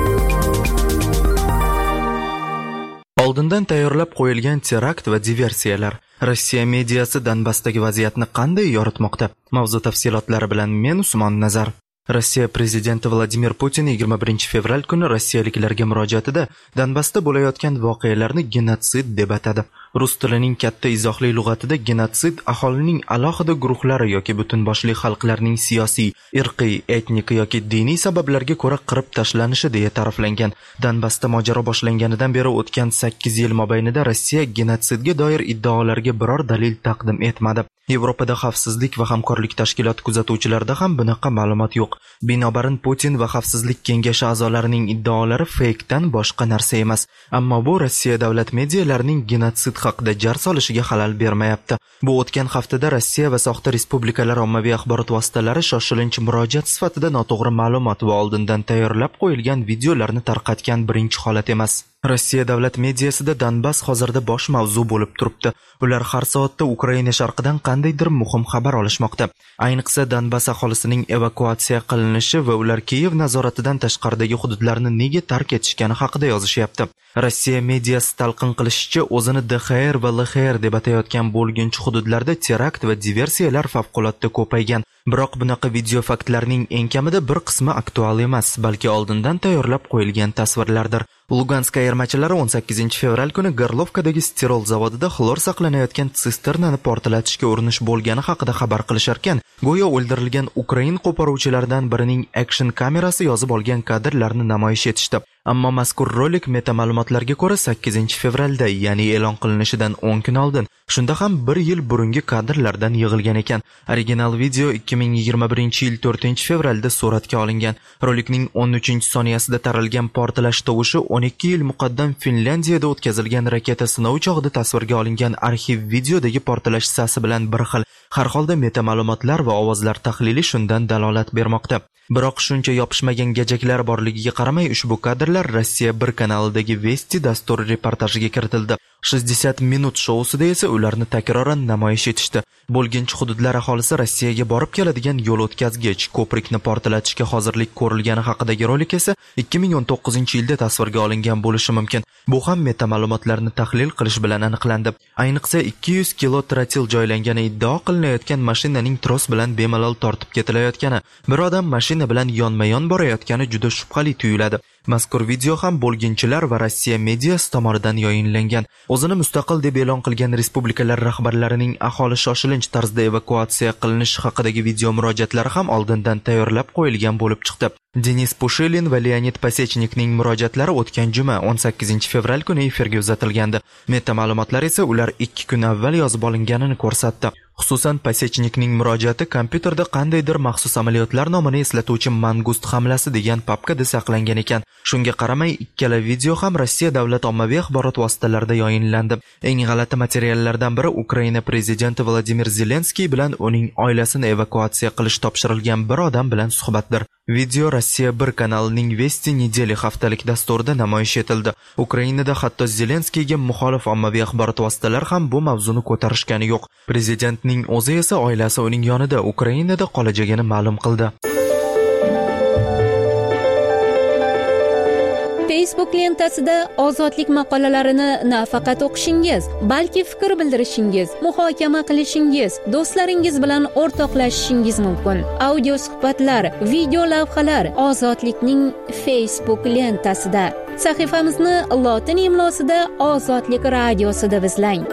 Oldindan tayyorlab qo'yilgan terakt va diversiyalar. Rossiya mediasi Donbassdagi vaziyatni qanday yoritmoqda? Mavzu tafsilotlari bilan men Usmon Nazar. Rossiya prezidenti Vladimir Putin yigirma birinchi fevral kuni rossiyaliklarga murojaatida Donbassda bo'layotgan voqealarni genotsid deb atadi. Rus tilining katta izohli lug'atida genotsid aholining alohida guruhlari yoki butun boshli xalqlarning siyosiy, irqiy, etnik yoki diniy sabablarga ko'ra qirib tashlanishi deya ta'riflangan. Donbassda mojaro boshlanganidan beri o'tgan sakkiz yil mobaynida Rossiya genotsidga doir iddaolarga biror dalil taqdim etmadi. Yevropada xavfsizlik va hamkorlik tashkiloti kuzatuvchilarida ham bunaqa ma'lumot yo'q. Binobarin Putin va xavfsizlik kengashi a'zolarining iddaolari fakedan boshqa narsa emas. Ammo bu Rossiya davlat medialarining genotsid haqida jar solishiga xalal bermayapti. Bu o'tgan haftada Rossiya va soxta respublikalar ommaviy axborot vositalari shoshilinch murojaat sifatida noto'g'ri ma'lumot va oldindan tayyorlab qo'yilgan videolarni tarqatgan birinchi holat emas. Rossiya davlat mediasida Donbass hozirda bosh mavzu bo'lib turibdi. Ular har soatda Ukraina sharqidan qandaydir muhim xabar olishmoqda. Ayniqsa Donbass aholisining evakuatsiya qilinishi va ular Kiyev nazoratidan tashqaridagi hududlarni nega tark etishgani haqida yozishyapti. Rossiya mediasi talqin qilishicha, o'zini D X R va L X R deb atayotgan bo'lginchi hududlarda terakt va diversiyalar favqulodda ko'paygan. Biroq bunaqa video faktlarning eng kamida bir qismi aktual emas, balki oldindan tayyorlab qo'yilgan tasvirlardir. Lugansk ayirmachilari o'n sakkizinchi fevral kuni Gorlovkadagi stirol zavodida xlor saqlanayotgan sisternani portlatishga urinish bo'lgani haqida xabar qilisharkan, go'yo o'ldirilgan Ukrain qo'poruvchilaridan birining action kamerasi yozib olgan kadrlarni namoyish etishdi. Ammo mazkur rolik meta ma'lumotlarga ko'ra sakkizinchi fevralda, ya'ni e'lon qilinishidan o'n kun oldin, shunda ham bir yil burungi kadrlardan yig'ilgan ekan. Original video ikki ming yigirma birinchi yil to'rtinchi fevralda suratga olingan. Rolikning o'n uchinchi soniyasida taralgan portlash tovushi o'n ikki yil muqaddam Finlyandiyada o'tkazilgan raketa sinovi chog'ida tasvirga olingan arxiv videodagi portlash sasi bilan bir xil. Har holda meta ma'lumotlar va ovozlar tahlili shundan dalolat bermoqda. Biroq shuncha yopishmagan gajaklar borligiga qaramay ushbu kadrlar kadrlar Rossiya bir kanalidagi Vesti dasturi reportajiga kiritildi. shestьдесят minut shousida esa ularni takroran namoyish etishdi. Bo'lginchi hududlar aholisi Rossiyaga borib keladigan yo'l o'tkazgich ko'prikni portlatishga hozirlik ko'rilgani haqidagi rolik esa ikki ming o'n to'qqizinchi yilda tasvirga olingan bo'lishi mumkin. Bu ham meta ma'lumotlarni tahlil qilish bilan aniqlandi. Ayniqsa ikki yuz kilo trotil joylangani iddao qilinayotgan mashinaning tros bilan bemalol tortib ketilayotgani, bir odam mashina bilan yonma-yon borayotgani juda shubhali tuyuladi. Mazkur video ham bo'lginchilar va Rossiya mediasi tomonidan yoyinlangan. O'zini mustaqil deb e'lon qilgan respublikalar rahbarlarining aholi shoshilinch tarzda evakuatsiya qilinishi haqidagi video murojaatlari ham oldindan tayyorlab qo'yilgan bo'lib chiqdi. Denis Pushilin va Leonid Pasechnikning murojaatlari o'tgan juma o'n sakkizinchi fevral kuni efirga uzatilgandi. Meta ma'lumotlar esa ular ikki kun avval yozib olinganini ko'rsatdi. Xususan Pasechnikning murojaati kompyuterda qandaydir maxsus amaliyotlar nomini eslatuvchi Mangust hamlasi degan papkada saqlangan ekan. Shunga qaramay ikkala video ham Rossiya davlat ommaviy axborot vositalarida yoyinlandi. Eng g'alati materiallardan biri Ukraina prezidenti Vladimir Zelenskiy bilan uning oilasini evakuatsiya qilish topshirilgan bir odam bilan suhbatdir. Video Rossiya bir kanalining Vesti недели haftalik dasturida namoyish etildi. Ukrainada hatto Zelenskiyga muxolif ommaviy axborot vositalari ham bu mavzuni ko'tarishgani yo'q. Prezidentning o'zi esa oilasi uning yonida Ukrainada qolajagini ma'lum qildi. Facebook lentasida ozodlik maqolalarini nafaqat o'qishingiz, balki fikr bildirishingiz, muhokama qilishingiz, do'stlaringiz bilan o'rtoqlashishingiz mumkin. Audio suhbatlar, video lavhalar ozodlikning Facebook lentasida. Sahifamizni lotin imlosida Ozodlik radiosida izlang.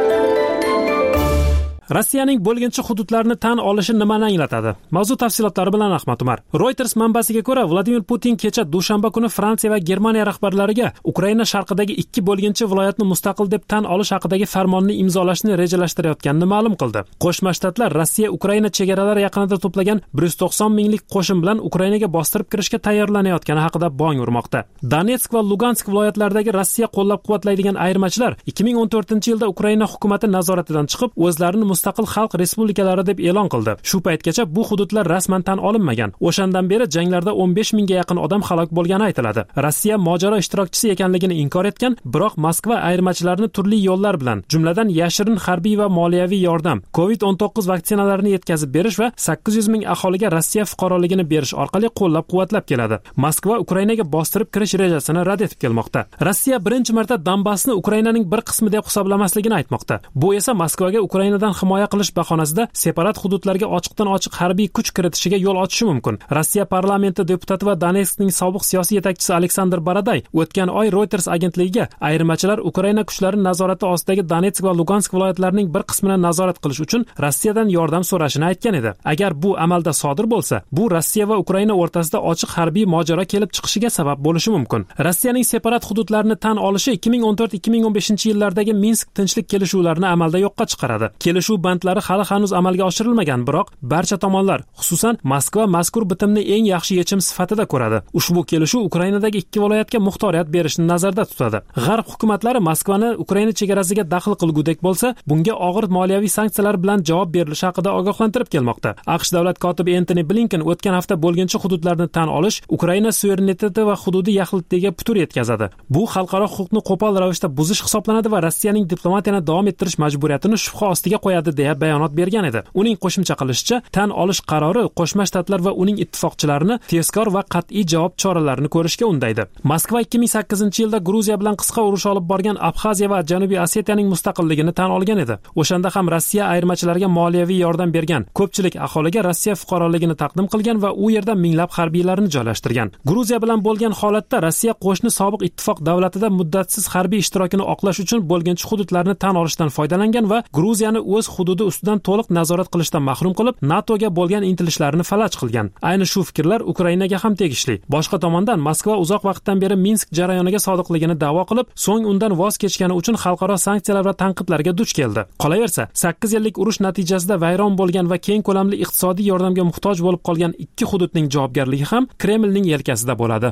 Rossiyaning bo'lginchi hududlarni tan olishi nimani anglatadi? Mavzu tafsilotlari bilan Ahmad Umar. Reuters manbasiga ko'ra, Vladimir Putin kecha dushanba kuni Fransiya va Germaniya rahbarlariga Ukraina sharqidagi ikki bo'lginchi viloyatni mustaqil deb tan olish haqidagi farmonni imzolashni rejalashtirayotganini ma'lum qildi. Qo'shma Shtatlar Rossiya Ukraina chegaralari yaqinida to'plagan bir yuz to'qson minglik qo'shin bilan Ukrainaga bostirib kirishga tayyorlanayotgani haqida bong urmoqda. Donetsk va Lugansk viloyatlaridagi Rossiya qo'llab-quvvatlaydigan ayirmachilar ikki ming o'n to'rtinchi yilda Ukraina hukumati nazoratidan chiqib, o'zlarini mustaqil xalq respublikalari deb e'lon qildi. Shu paytgacha bu hududlar rasman tan olinmagan. O'shandan beri janglarda o'n besh mingga yaqin odam halok bo'lgani aytiladi. Rossiya mojaro ishtirokchisi ekanligini inkor etgan, biroq Moskva ayirmachilarni turli yo'llar bilan, jumladan yashirin harbiy va moliyaviy yordam, covid o'n to'qqiz vaksinalarini yetkazib berish va sakkiz yuz ming aholiga Rossiya fuqaroligini berish orqali qo'llab-quvvatlab keladi. Moskva Ukrainaga bostirib kirish rejasini rad etib kelmoqda. Rossiya birinchi marta Donbassni Ukrainaning bir qismi deb hisoblamasligini aytmoqda. Bu esa Moskvaga Ukrainadan himoya qilish bahonasida separat hududlarga ochiqdan ochiq harbiy kuch kiritishiga yo'l ochishi mumkin. Rossiya parlamenti deputati va Donetskning sobiq siyosiy yetakchisi Aleksandr Baraday o'tgan oy Reuters agentligiga ayirmachilar Ukraina kuchlari nazorati ostidagi Donetsk va Lugansk viloyatlarining bir qismini nazorat qilish uchun Rossiyadan yordam so'rashini aytgan edi. Agar bu amalda sodir bo'lsa, bu Rossiya va Ukraina o'rtasida ochiq harbiy mojaro kelib chiqishiga sabab bo'lishi mumkin. Rossiyaning separat hududlarni tan olishi ikki ming o'n to'rt ikki ming o'n beshinchi yillardagi Minsk tinchlik kelishuvlarini amalda yo'qqa chiqaradi. Kelishuv bandlari hali hanuz amalga oshirilmagan, biroq barcha tomonlar, xususan Moskva mazkur bitimni eng yaxshi yechim sifatida ko'radi. Ushbu kelishuv Ukrainadagi ikki viloyatga muxtoriyat berishni nazarda tutadi. G'arb hukumatlari Moskvani Ukraina chegarasiga daxl qilgudek bo'lsa, bunga og'ir moliyaviy sanksiyalar bilan javob berilishi haqida ogohlantirib kelmoqda. AQSh davlat kotibi Antony Blinken o'tgan hafta bo'lginchi hududlarni tan olish Ukraina suvereniteti va hududiy yaxlitligiga putur yetkazadi. Bu xalqaro huquqni qo'pol ravishda buzish hisoblanadi va Rossiyaning diplomatiyani davom ettirish majburiyatini shubha ostiga qo'yadi deya bayonot bergan edi. Uning qo'shimcha qilishicha, tan olish qarori Qo'shma Shtatlar va uning ittifoqchilarini tezkor va qat'iy javob choralarini ko'rishga undaydi. Moskva ikki ming sakkizinchi yilda Gruziya bilan qisqa urush olib borgan Abxaziya va Janubiy Osetiyaning mustaqilligini tan olgan edi. O'shanda ham Rossiya ayirmachilariga moliyaviy yordam bergan, ko'pchilik aholiga Rossiya fuqaroligini taqdim qilgan va u yerda minglab harbiylarni joylashtirgan. Gruziya bilan bo'lgan holatda Rossiya qo'shni sobiq ittifoq davlatida muddatsiz harbiy ishtirokini oqlash uchun bo'lginchi hududlarni tan olishdan foydalangan va Gruziyani o'z hududi ustidan to'liq nazorat qilishdan mahrum qilib, NATOga bo'lgan intilishlarini falaj qilgan. Ayni shu fikrlar Ukrainaga ham tegishli. Boshqa tomondan Moskva uzoq vaqtdan beri Minsk jarayoniga sodiqligini da'vo qilib, so'ng undan voz kechgani uchun xalqaro sanksiyalar va tanqidlarga duch keldi. Qolaversa, sakkiz yillik urush natijasida vayron bo'lgan va keng ko'lamli iqtisodiy yordamga muhtoj bo'lib qolgan ikki hududning javobgarligi ham Kremlning yelkasida bo'ladi.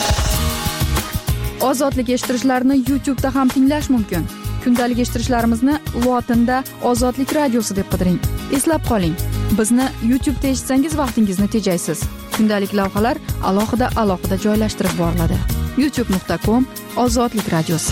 Ozodlik eshittirishlarni YouTube da ham tinglash mumkin. Kundalik eshittirishlarimizni lotinda Ozodlik radiosi deb qidiring. Eslab qoling, bizni YouTube da eshitsangiz vaqtingizni tejaysiz. Kundalik lavhalar alohida-alohida joylashtirib boriladi. youtube nuqta com ozodlik radiosi.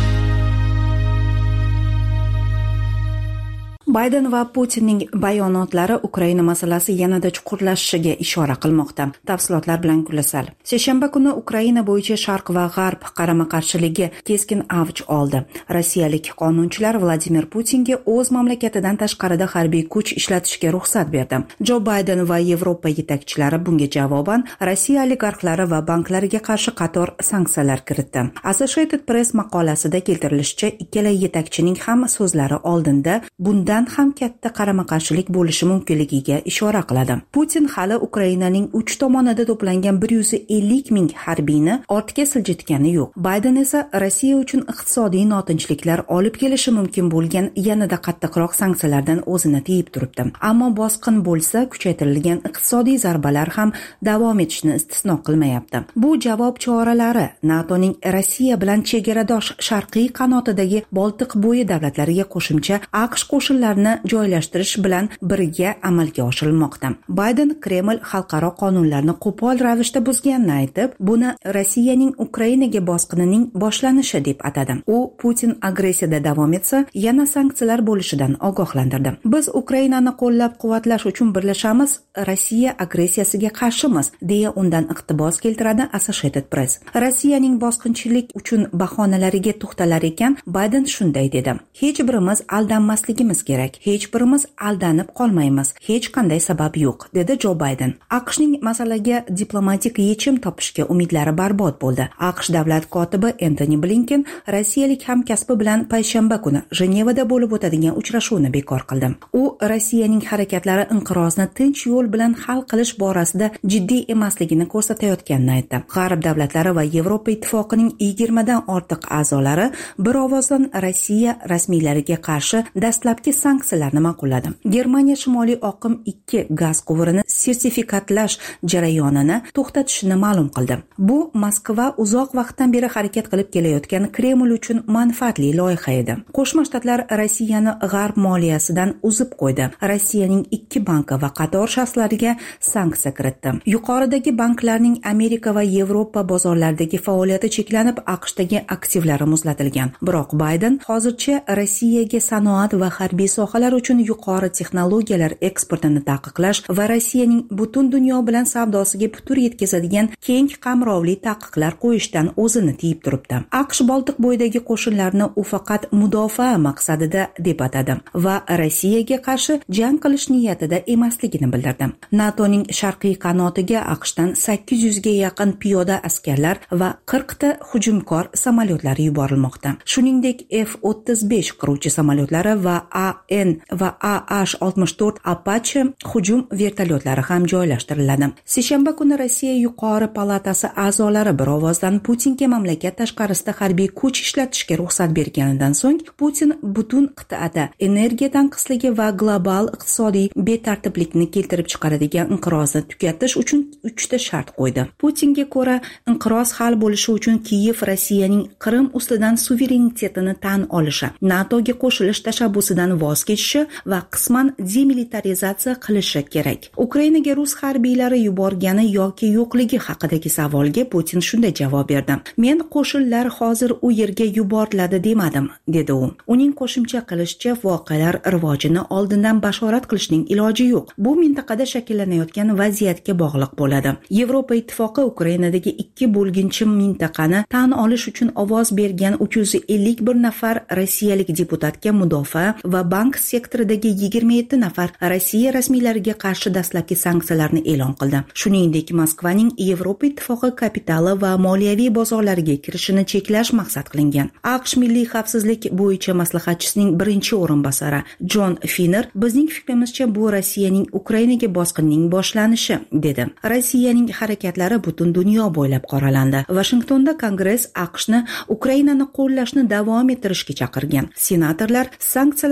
Bayden va Putinning bayonotlari Ukraina masalasi yanada chuqurlashishiga ishora qilmoqda. Tafsilotlar bilan Gulasal. Seshanba kuni Ukraina bo'yicha Sharq va G'arb qarama-qarshiligi keskin avj oldi. Rossiyalik qonunchilar Vladimir Putinga o'z mamlakatidan tashqarida harbiy kuch ishlatishga ruxsat berdi. Jo Bayden va Yevropa yetakchilari bunga javoban Rossiya oligarxlari va banklariga qarshi qator sanksiyalar kiritdi. Associated Press maqolasida keltirilishicha, ikkala yetakchining ham so'zlari oldinda bundan ham katta qarama-qarshilik bo'lishi mumkinligiga ishora qiladi. Putin hali Ukrainaning uch tomonida to'plangan bir yuz ellik ming harbiyni ortga siljitgani yo'q. Bayden esa Rossiya uchun iqtisodiy notinchliklar olib kelishi mumkin bo'lgan yanada qattiqroq sanksiyalardan o'zini tiyib turibdi. Ammo bosqin bo'lsa, kuchaytirilgan iqtisodiy zarbalar ham davom etishini istisno qilmayapti. Bu javob choralari NATOning Rossiya bilan chegaradosh sharqiy qanotidagi Boltiq bo'yi davlatlariga qo'shimcha AQSh qo'shinlari joylashtirish bilan birga amalga oshirilmoqda. Bayden Kreml xalqaro qonunlarni qo'pol ravishda buzganini aytib, buni Rossiyaning Ukrainaga bosqinining boshlanishi deb atadi. U Putin agressiyada davom etsa, yana sanksiyalar bo'lishidan ogohlantirdi. Biz Ukrainani qo'llab-quvvatlash uchun birlashamiz, Rossiya agressiyasiga qarshimiz, deya undan iqtibos keltiradi Associated Press. Rossiyaning bosqinchilik uchun bahonalariga to'xtalar ekan, Bayden shunday dedi: "Hech birimiz aldanmasligimiz kerak. Hech birimiz aldanib qolmaymiz. Hech qanday sabab yo'q", dedi Jo Bayden. AQShning masalaga diplomatik yechim topishga umidlari barbod bo'ldi. AQSh davlat kotibi Antony Blinken rossiyalik hamkasbi bilan payshanba kuni Jenevada bo'lib o'tadigan uchrashuvni bekor qildi. U Rossiyaning harakatlari inqirozni tinch yo'l bilan hal qilish borasida jiddiy emasligini ko'rsatayotganini aytdi. G'arb davlatlari va Yevropa ittifoqining yigirma dan ortiq a'zolari bir ovozdan Rossiya rasmiylariga qarshi dastlabki sanksiyalarni ma'qulladi. Germaniya Shimoliy oqim ikki gaz quvurini sertifikatlash jarayonini to'xtatishini ma'lum qildi. Bu Moskva uzoq vaqtdan beri harakat qilib kelayotgan Kreml uchun manfaatli loyiha edi. Qo'shma Shtatlar Rossiyani g'arb moliyasidan uzib qo'ydi. Rossiyaning ikki banki va qator shaxslariga sanksiya kiritdi. Yuqoridagi banklarning Amerika va Yevropa bozorlaridagi faoliyati cheklanib, AQShdagi aktivlari muzlatilgan. Biroq Bayden hozircha Rossiyaga sanoat va harbiy sohalar uchun yuqori texnologiyalar eksportini taqiqlash va Rossiyaning butun dunyo bilan savdosiga putur yetkazadigan keng qamrovli taqiqlar qo'yishdan o'zini tiyib turibdi. AQSh Boltiq bo'yidagi qo'shinlarni u faqat mudofaa maqsadida deb atadi va Rossiyaga qarshi jang qilish niyatida emasligini bildirdi. NATOning sharqiy qanotiga AQShdan sakkiz yuz ga yaqin piyoda askarlar va qirq ta hujumkor samolyotlari yuborilmoqda. Shuningdek, F o'ttiz besh qiruvchi samolyotlari va A N va A H oltmish to'rt Apache hujum vertolyotlari ham joylashtiriladi. Seshanba kuni Rossiya yuqori palatasi a'zolari bir ovozdan Putinga mamlakat tashqarisida harbiy kuch ishlatishga ruxsat berganidan so'ng, Putin butun qit'ada energiya tanqisligi va global iqtisodiy betartiblikni keltirib chiqaradigan inqirozni tugatish uchun uchta shart qo'ydi. Putinga ko'ra, inqiroz hal bo'lishi uchun Kiyev Rossiyaning Qrim ustidan suverenitetini tan olishi, NATOga qo'shilish tashabbusidan voz kechishi va qisman demilitarizatsiya qilishi kerak. Ukrainaga rus harbiylari yuborgani yoki yo'qligi haqidagi savolga Putin shunday javob berdi: "Men qo'shinlar hozir u yerga yuboriladi demadim", dedi u. Uning qo'shimcha qilishicha, voqealar rivojini oldindan bashorat qilishning iloji yo'q. Bu mintaqada shakllanayotgan vaziyatga bog'liq bo'ladi. Yevropa ittifoqi Ukrainadagi ikki bo'lginchi mintaqani tan olish uchun ovoz bergan uch yuz ellik bir nafar rossiyalik deputatga mudofaa va bank sektoridagi yigirma yetti nafar Rossiya rasmiylariga qarshi dastlabki sanksiyalarni e'lon qildi. Shuningdek, Moskvaning Yevropa ittifoqi kapitali va moliyaviy bozorlariga kirishini cheklash maqsad qilingan. AQSh milliy xavfsizlik bo'yicha maslahatchisining birinchi o'rinbosari Jon Finner: "Bizning fikrimizcha bu Rossiyaning Ukrainaga bosqinining boshlanishi", dedi. Rossiyaning harakatlari butun dunyo bo'ylab qoralandi. Washingtonda Kongress AQShni Ukrainani qo'llashni davom ettirishga chaqirgan. Senatorlar sanksiyalar paketi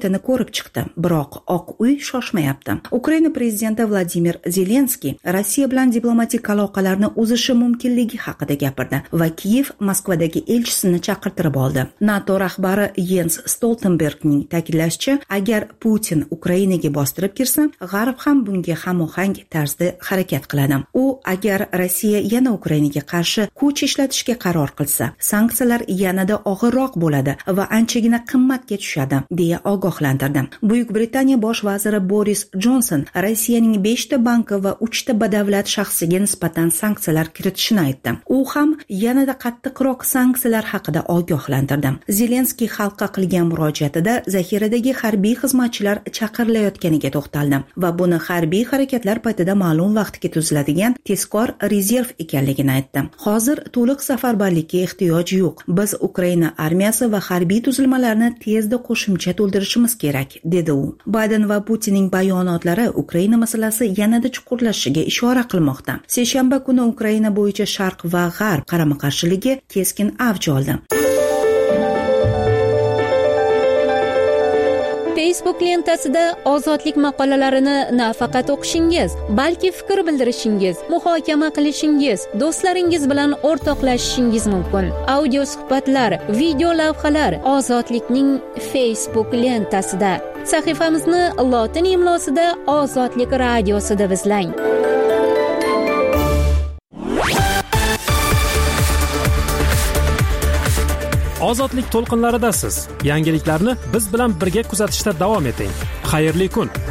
betini ko'rib chiqdi, biroq Oq uy shoshmayapti. Ukraina prezidenti Vladimir Zelenskiy Rossiya bilan diplomatik aloqalarni uzishi mumkinligi haqida gapirdi va Kiyev Moskvadagi elchisini chaqirtirib oldi. NATO rahbari Jens Stoltenbergning ta'kidlashicha, agar Putin Ukrainaga bostirib kirsa, G'arb ham bunga hamohang tarzda harakat qiladi. U agar Rossiya yana Ukrainaga qarshi kuch ishlatishga qaror qilsa, sanksiyalar yanada og'irroq bo'ladi va anchagina qimmatga tushadi, deya ogohlantirdi. Buyuk Britaniya bosh vaziri Boris Johnson Rossiyaning beshta banki va uchta badavlat shaxsiga nisbatan sanksiyalar kiritishini aytdi. U ham yanada qattiqroq sanksiyalar haqida ogohlantirdi. Zelenskiy xalqqa qilgan murojaatida zaxiradagi harbiy xizmatchilar chaqirilayotganiga to'xtaldi va buni harbiy harakatlar paytida ma'lum vaqtga tuziladigan tezkor rezerv ekanligini aytdi. Hozir to'liq safarbarlikka ehtiyoj yo'q. Biz Ukraina armiyasi va harbiy tuzilmalarni tezda qo'shimcha to'ldirishimiz kerak, dedi u. Bayden va Putinning bayonotlari Ukraina masalasi yanada chuqurlashishiga ishora qilmoqda. Seshanba kuni Ukraina bo'yicha Sharq va G'arb qarama-qarshiligi keskin avj oldi. Facebook lentasida ozodlik maqolalarini nafaqat o'qishingiz, balki fikr bildirishingiz, muhokama qilishingiz, do'stlaringiz bilan o'rtoqlashishingiz mumkin. Audio suhbatlar, video lavhalar Ozodlikning Facebook lentasida. Sahifamizni lotin imlosida Ozodlik radiosida izlang. Ozodlik to'lqinlaridasiz. Yangiliklarni biz bilan birga kuzatishda davom eting. Xayrli kun.